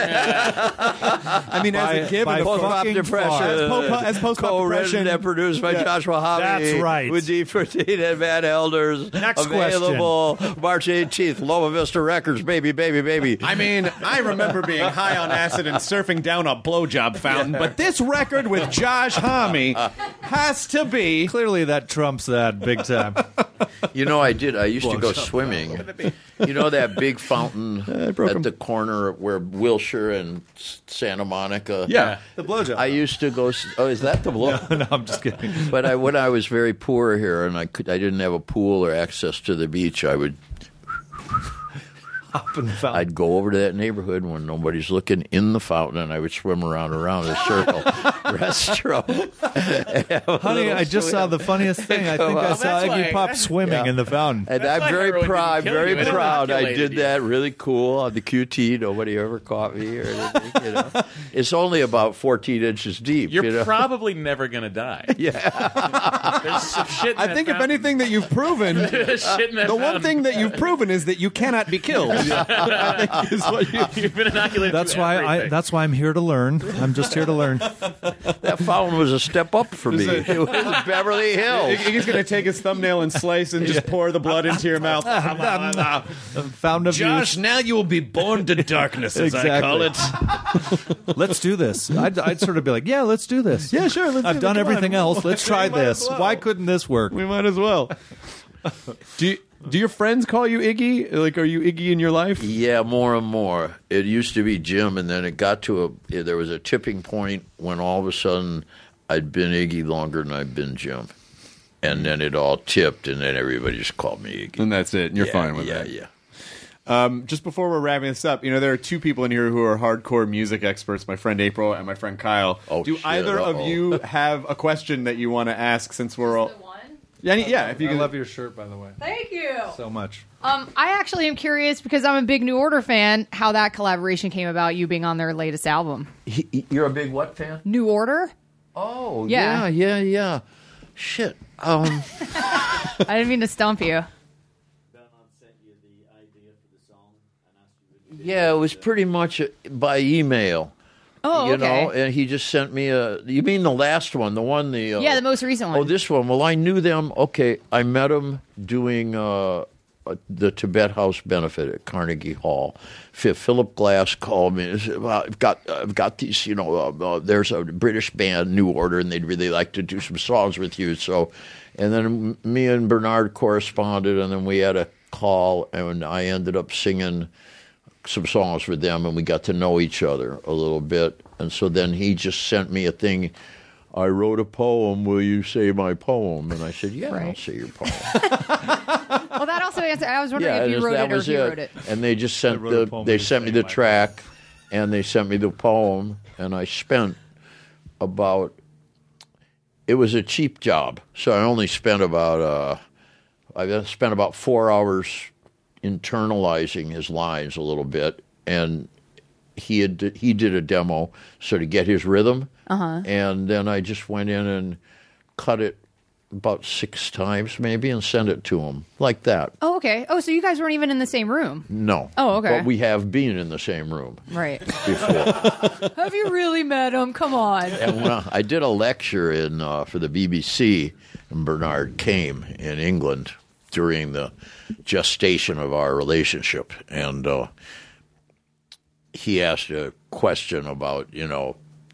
I mean, as By- a kid, by with Post-pop fucking depression, far. As po- as post-pop co-written depression. and produced by Yeah. Joshua Hobby. That's right. With D fourteen and Van Elders. Next Available March eighteenth. Loma Vista Records, baby, baby, baby. I mean, I remember being high on acid and surfing down a blowjob fountain, but this record with Josh Homme has to be. Clearly, that trumps that big time. You know, I did. I used to go swimming. You know that big fountain at the corner where Wilshire and S- Santa Monica? Yeah. The blowjob. I used to go. s- Oh, is that the blow? no, I'm just kidding. But I, when I was very poor here and I could, I didn't have a pool or access to the beach, I would Up in the fountain. I'd go over to that neighborhood when nobody's looking in the fountain, and I would swim around around a circle, restroom. Honey, I just saw the funniest thing. I think I Well, saw that's Iggy why- Pop swimming Yeah. in the fountain. And That's I'm why very heroin proud, didn't kill very you. It proud. I inoculated did you. that really cool on the Q T. Nobody ever caught me or anything. You know, it's only about fourteen inches deep. You're you know? probably never going to die. Yeah. There's some shit in I that think if fountain. anything that you've proven, There's shit in that the one fountain. thing that you've proven is that you cannot be killed. I think is what you. You've been inoculated. That's to why I. everything. That's why I'm here to learn. I'm just here to learn. That fountain was a step up for me. It was Beverly Hills. He's going to take his thumbnail and slice and just pour the blood into your mouth. Fountain of Josh, youth. now you will be born to darkness, as I call it. Let's do this. I'd, I'd sort of be like, yeah, let's do this. Yeah, sure. Let's I've do it. done Come everything on. else. Let's try We might as this. well. Why couldn't this work? We might as well. Do you, do your friends call you Iggy? Like, are you Iggy in your life? Yeah, more and more. It used to be Jim, and then it got to a. There was a tipping point when all of a sudden I'd been Iggy longer than I'd been Jim, and then it all tipped, and then everybody just called me Iggy. And that's it. And you're yeah, fine with yeah, that. Yeah, Um, just before we're wrapping this up, you know, there are two people in here who are hardcore music experts, my friend April and my friend Kyle. Oh, Do shit, either of uh-oh. you have a question that you want to ask since we're all... Yeah, any- yeah, if you I can... love your shirt, by the way, Thank you. so much. Um, I actually am curious because I'm a big New Order fan. How that collaboration came about? You being on their latest album, He- he- you're a big what fan? New Order. Oh, Yeah. yeah, yeah, yeah. Shit. Um, I didn't mean to stump you. yeah, it was pretty much uh, by email. Oh, you okay. know, and he just sent me a. You mean the last one, the one the. Uh, Yeah, the most recent one. Oh, this one. Well, I knew them. Okay, I met them doing uh, uh, the Tibet House benefit at Carnegie Hall. F- Philip Glass called me and said, well, I've got, I've got these, you know, uh, uh, there's a British band, New Order, and they'd really like to do some songs with you. So, and then m- me and Bernard corresponded, and then we had a call, and I ended up singing some songs with them, and we got to know each other a little bit. And so then he just sent me a thing. I wrote a poem. Will you say my poem? And I said, yeah, I'll Right. say your poem. Well, that also answered. I was wondering if and you wrote that it or was if he wrote it. And they just sent wrote a the. poem, They you sent me sang the my track, and they sent me the poem, and I spent about. It was a cheap job, so I only spent about. Uh, I spent about four hours internalizing his lines a little bit, and he had he did a demo so to get his rhythm, uh-huh. and then I just went in and cut it about six times maybe and sent it to him like that. Oh, okay. Oh, so you guys weren't even in the same room, No. Oh, okay. But we have been in the same room right? before. Have you really met him? Come on. And when I, I did a lecture in uh, for the B B C, and Bernard came in England during the gestation of our relationship, and uh, he asked a question about, you know,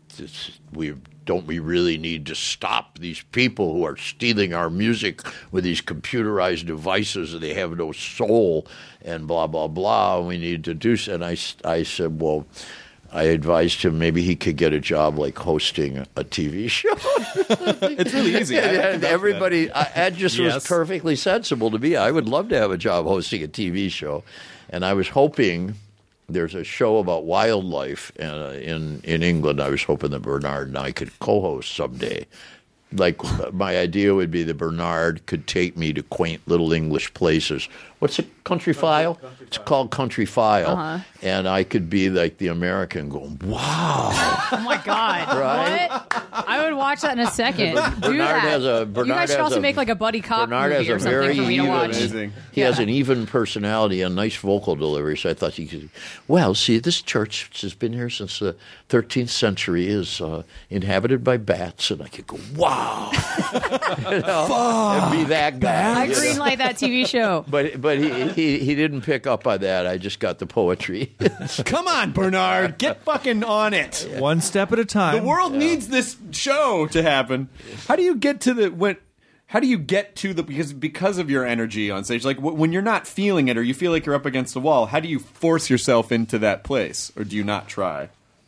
it's, we don't we really need to stop these people who are stealing our music with these computerized devices and they have no soul and blah blah blah. We need to do so. And I I said, well. I advised him maybe he could get a job like hosting a T V show. It's really easy. I- I can and vouch for everybody, I, that just Yes. was perfectly sensible to me. I would love to have a job hosting a T V show. And I was hoping there's a show about wildlife uh, in, in England. I was hoping that Bernard and I could co-host someday. Like, my idea would be that Bernard could take me to quaint little English places. What's a country file? Country it's file. Called Country File. Uh-huh. And I could be like the American going, wow. Oh my God! Right? What? I would watch that in a second. Do Bernard that. has a- Bernard you guys should has also a- make like a buddy cop Bernard movie has a or something very for me to even, watch. Amazing. he has Yeah. an even personality and nice vocal delivery. So I thought he could. Well, see, this church, which has been here since the thirteenth century, is uh, inhabited by bats, and I could go, wow, you know, and be that guy. I you know. greenlight that T V show. But but he, he he didn't pick up on that. I just got the poetry. Come on, Bernard, get fucking on it. One step at a time. The world needs this show to happen. How do you get to the when? How do you get to the because because of your energy on stage? Like w- when you're not feeling it or you feel like you're up against the wall. How do you force yourself into that place, or do you not try?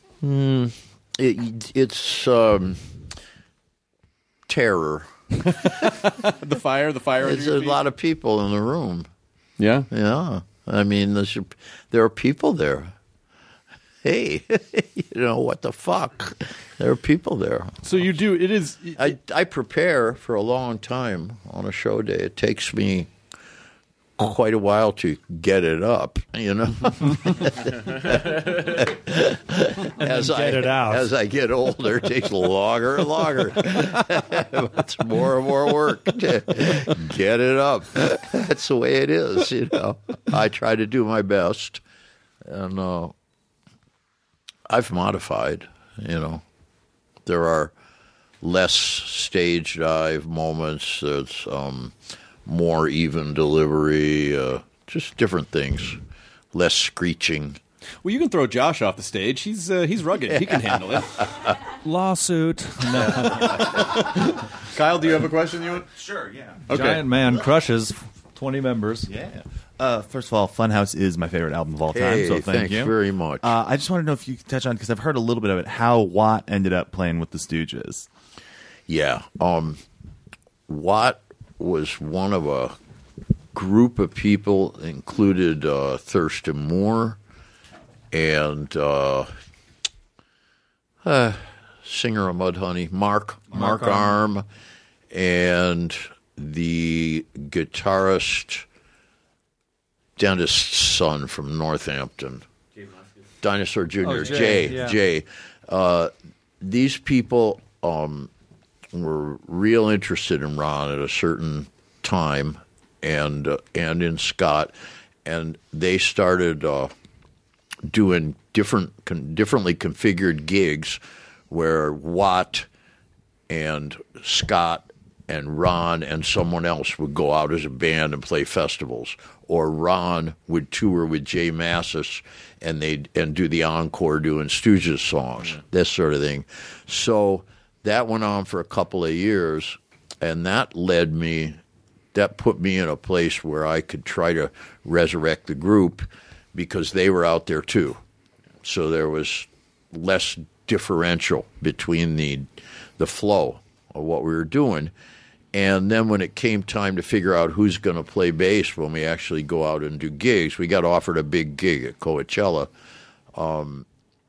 it, it's um, terror. The fire, the fire. It's a lot of people in the room. Yeah. Yeah, I mean, there's, there are people there. Hey, you know, what the fuck? There are people there. So you do. It is. I, I prepare for a long time on a show day. It takes me quite a while to get it up, you know. as I Get it out. as I get older, it takes longer and longer. It's more and more work to get it up. That's the way it is, you know. I try to do my best, and uh, I've modified, you know. There are less stage dive moments. There's um, more even delivery, uh, just different things. Less screeching. Well, you can throw Josh off the stage. He's uh, he's rugged. He can handle it. Lawsuit. Kyle, do you have a question? You want? Sure, yeah. Okay. Giant Man crushes twenty members. Yeah. Uh, first of all, Funhouse is my favorite album of all time, Hey, so thank thanks you very much. Uh, I just want to know if you could touch on, because I've heard a little bit of it, how Watt ended up playing with the Stooges. Yeah. Um, Watt was one of a group of people, included uh, Thurston Moore and uh, uh, singer of Mudhoney, Mark, Mark, Mark Arm. Arm, and the guitarist, dentist's son from Northampton, Dinosaur Junior Oh, Jay, Jay. yeah. Jay. Uh, these people um, were real interested in Ron at a certain time, and uh, and in Scott, and they started uh, doing different, con- differently configured gigs, where Watt and Scott and Ron and someone else would go out as a band and play festivals, or Ron would tour with Jay Massis and they and do the encore doing Stooges songs, this sort of thing. So that went on for a couple of years, and that led me, that put me in a place where I could try to resurrect the group, because they were out there too. So there was less differential between the the flow of what we were doing. And then when it came time to figure out who's going to play bass when we actually go out and do gigs, we got offered a big gig at Coachella. Um,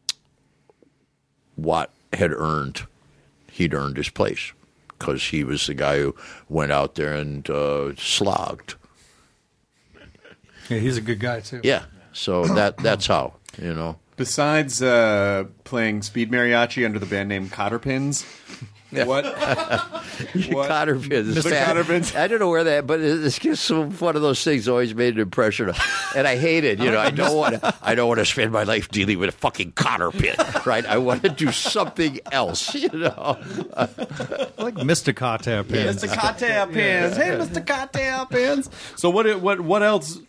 Watt had earned, he'd earned his place, because he was the guy who went out there and uh, slogged. Yeah, he's a good guy too. Yeah, so that that's how, you know. Besides uh, playing speed mariachi under the band name Cotterpins, what? what? Cotter pins. The cotter pins. I don't know where that, but it's just one of those things always made an impression, of, and I hate it. You know, I don't want to. I don't want to spend my life dealing with a fucking cotter pin, right? I want to do something else. You know, Like Mister Cotter pins. Mister Cocktail Pins. Hey, Mister Cocktail Pins. So what? What? What else? You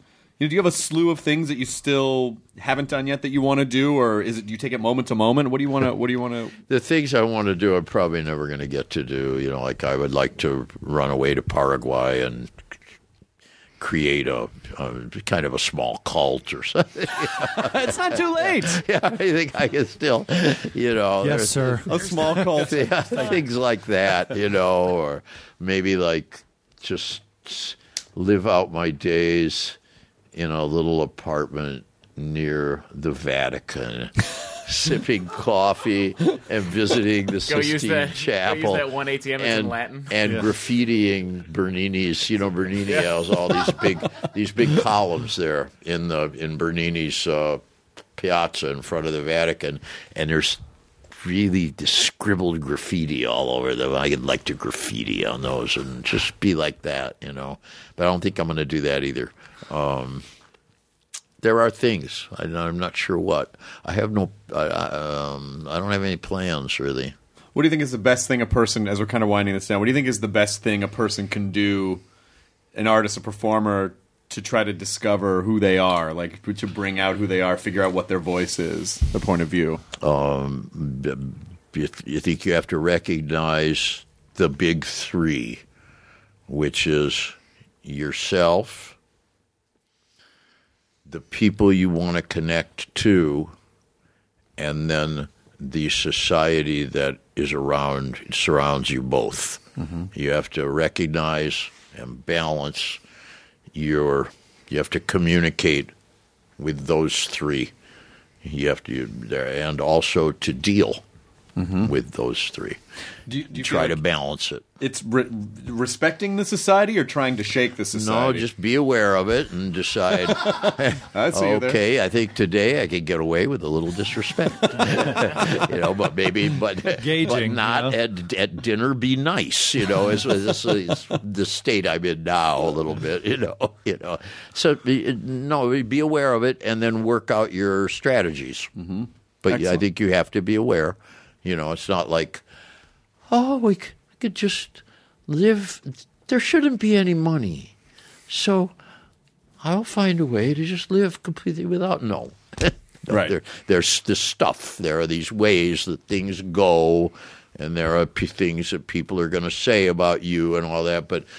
You know, do you have a slew of things that you still haven't done yet that you want to do, or is it do you take it moment to moment? What do you want to? What do you want to? The things I want to do, I'm probably never going to get to do. You know, like I would like to run away to Paraguay and create a, a kind of a small cult or something. It's not too late. Yeah, I think I can still, you know. Yes, sir. A small cult. Yeah, things like that, you know, or maybe like just live out my days in a little apartment near the Vatican, sipping coffee and visiting the Go use Sistine that- go Chapel. use that one A T M that's in and, Latin. and graffitiing Bernini's. You know, Bernini has all these big these big columns there in the in Bernini's uh, piazza in front of the Vatican, and there's really scribbled graffiti all over them. I'd like to graffiti on those and just be like that, you know. But I don't think I'm going to do that either. Um, there are things. I, I'm not sure what. I have no. I, I, um, I don't have any plans really. What do you think is the best thing a person, as we're kind of winding this down, what do you think is the best thing a person can do, an artist, a performer, to try to discover who they are, like to bring out who they are, figure out what their voice is, their point of view? Um, you, you think you have to recognize the big three, which is yourself, the people you want to connect to, and then the society that is around surrounds you both. Mm-hmm. You have to recognize and balance your. You have to communicate with those three. You have to, and also to deal mm-hmm. with those three. Do you, do you try like to balance it? It's re- respecting the society or trying to shake the society? No, just be aware of it and decide. I see you there. Okay, I think today I could get away with a little disrespect, you know, but maybe, but, Gauging, but not you know? at at dinner. Be nice, you know. Is this is the state I'm in now a little bit, you know, you know. So no, be aware of it and then work out your strategies. Mm-hmm. But yeah, I Excellent. think you have to be aware. You know, it's not like, oh, we could just live. There shouldn't be any money, so I'll find a way to just live completely without. No, no Right. There, there's the stuff. There are these ways that things go, and there are p- things that people are going to say about you and all that. But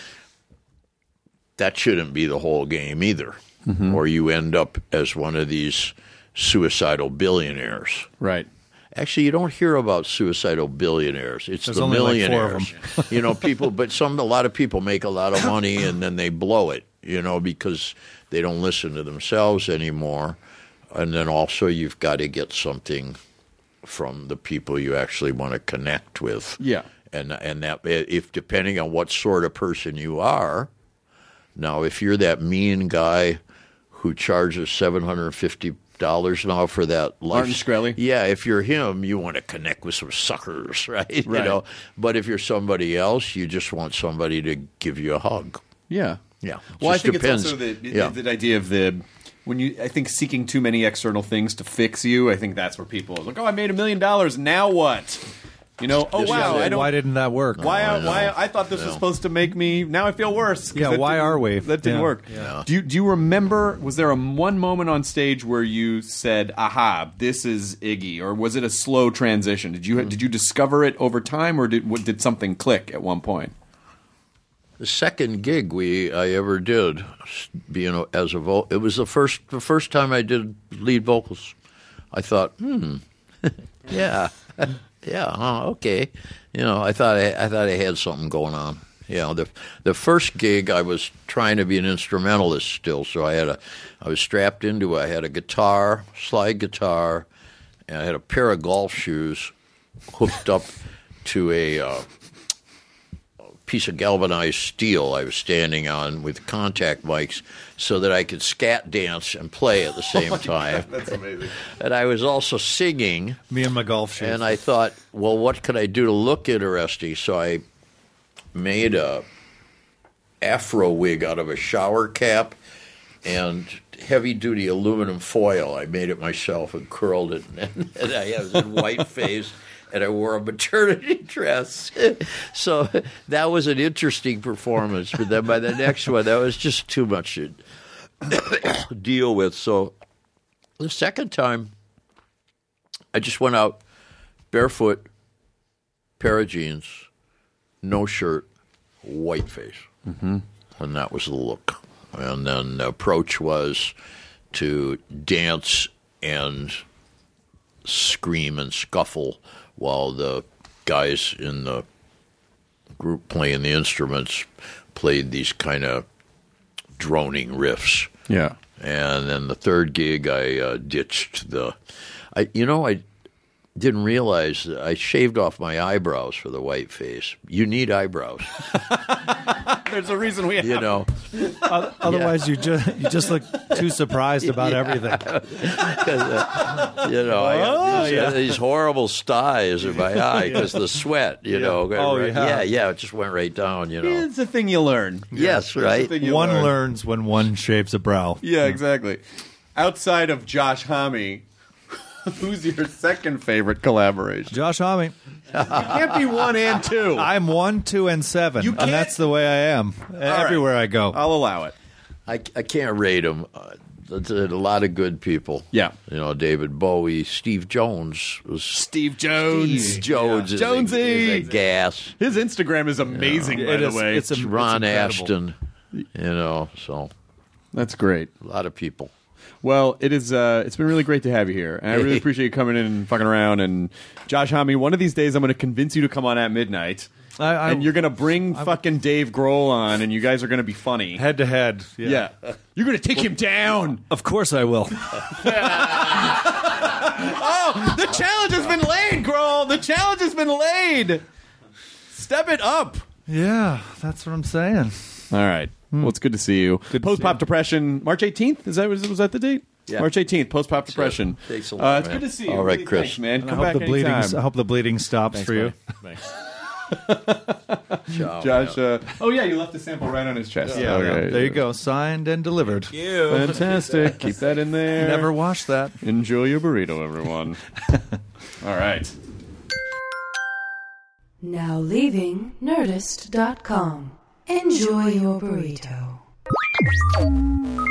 that shouldn't be the whole game either, mm-hmm. or you end up as one of these suicidal billionaires. Right. Actually, you don't hear about suicidal billionaires. It's There's the only like four of millionaires. You know, people, but some a lot of people make a lot of money and then they blow it. You know, because they don't listen to themselves anymore. And then also, you've got to get something from the people you actually want to connect with. Yeah. And and that if depending on what sort of person you are. Now, if you're that mean guy who charges seven hundred fifty dollars now for that life. Martin Shkreli? Yeah, if you're him, you want to connect with some suckers, right? Right. You know, but if you're somebody else, you just want somebody to give you a hug. Yeah. Yeah. Well, I Just think depends. it's also the, Yeah. the, the idea of the when you. I think seeking too many external things to fix you. I think that's where people are like, oh, I made a million dollars. Now what? You know, oh This wow, is it. I don't. Why didn't that work? Why? I I, know. why? I thought this was No. supposed to make me. Now I feel worse. 'cause Yeah, that why didn't- are we? That didn't Yeah. work. Yeah. Do you Do you remember? Was there a one moment on stage where you said, "Aha, this is Iggy," or was it a slow transition? Did you Did you discover it over time, or did what, did something click at one point? The second gig we I ever did, being a, as a vo- it was the first the first time I did lead vocals. I thought, hmm, yeah, yeah, huh, okay. You know, I thought I, I thought I had something going on. You know, the the first gig I was trying to be an instrumentalist still, so I had a I was strapped into I had a guitar, slide guitar, and I had a pair of golf shoes hooked up to a. Uh, piece of galvanized steel I was standing on with contact mics so that I could scat dance and play at the same time. God, that's amazing. And I was also singing, Me and my golf shoes. and I thought, well, what could I do to look interesting? So I made a afro wig out of a shower cap and heavy-duty aluminum foil. I made it myself and curled it, and, and I was in white face. And I wore a maternity dress. So that was an interesting performance. But then by the next one, that was just too much. deal with. So the second time, I just went out barefoot, pair of jeans, no shirt, white face. Mm-hmm. And that was the look. And then the approach was to dance and scream and scuffle while the guys in the group playing the instruments played these kind of droning riffs. Yeah. And then the third gig, I uh, ditched the. I, you know, I didn't realize that I shaved off my eyebrows for the white face. You need eyebrows, There's a reason we have. you know. Otherwise, you just you just look too surprised about everything. You know, I got these, uh, these horrible styes in my eye because the sweat, you know. Oh, right, yeah. yeah, yeah, it just went right down, you know. It's a thing you learn. Yes, It's a right. thing you One learn. learns when one shaves a brow. Yeah, exactly. Outside of Josh Homme, who's your second favorite collaboration? Josh Homme. Can't be one and two. I'm one, two, and seven, You and can't- that's the way I am everywhere I go. I'll allow it. I, I can't rate them. Uh, there's a lot of good people. Yeah. You know, David Bowie, Steve Jones was Steve Jones. Steve Jones is, a, Jonesy. is a gas. His Instagram is amazing, by It the is- way. it's a- Ron incredible. Ashton, you know, so That's great. a lot of people. Well, it is. Uh, it's been really great to have you here, and I really appreciate you coming in and fucking around. And Josh Homme, one of these days, I'm going to convince you to come on at midnight, I, I, and you're going to bring fucking Dave Grohl on, and you guys are going to be funny. head to head. Yeah, you're going to take him down. Of course I will. Oh, the challenge has been laid, Grohl. The challenge has been laid. Step it up. Yeah, that's what I'm saying. All right. Well, it's good to see you. Good to Post Pop see you. Depression, March eighteenth. Is that was, was that the date? Yeah. March eighteenth. Post Pop Depression. Takes a Uh, lot, it's man. good to see you. All right, Really, Chris. thanks, man. And Come I back hope the bleeding. anytime. I hope the bleeding stops for you. Ciao, Josh. man. Uh, oh yeah, you left the sample right on his chest. Yeah, Okay. there you go. Signed and delivered. Fantastic. Keep that in there. Never wash that. Enjoy your burrito, everyone. All right. Now leaving Nerdist dot com. Enjoy your burrito.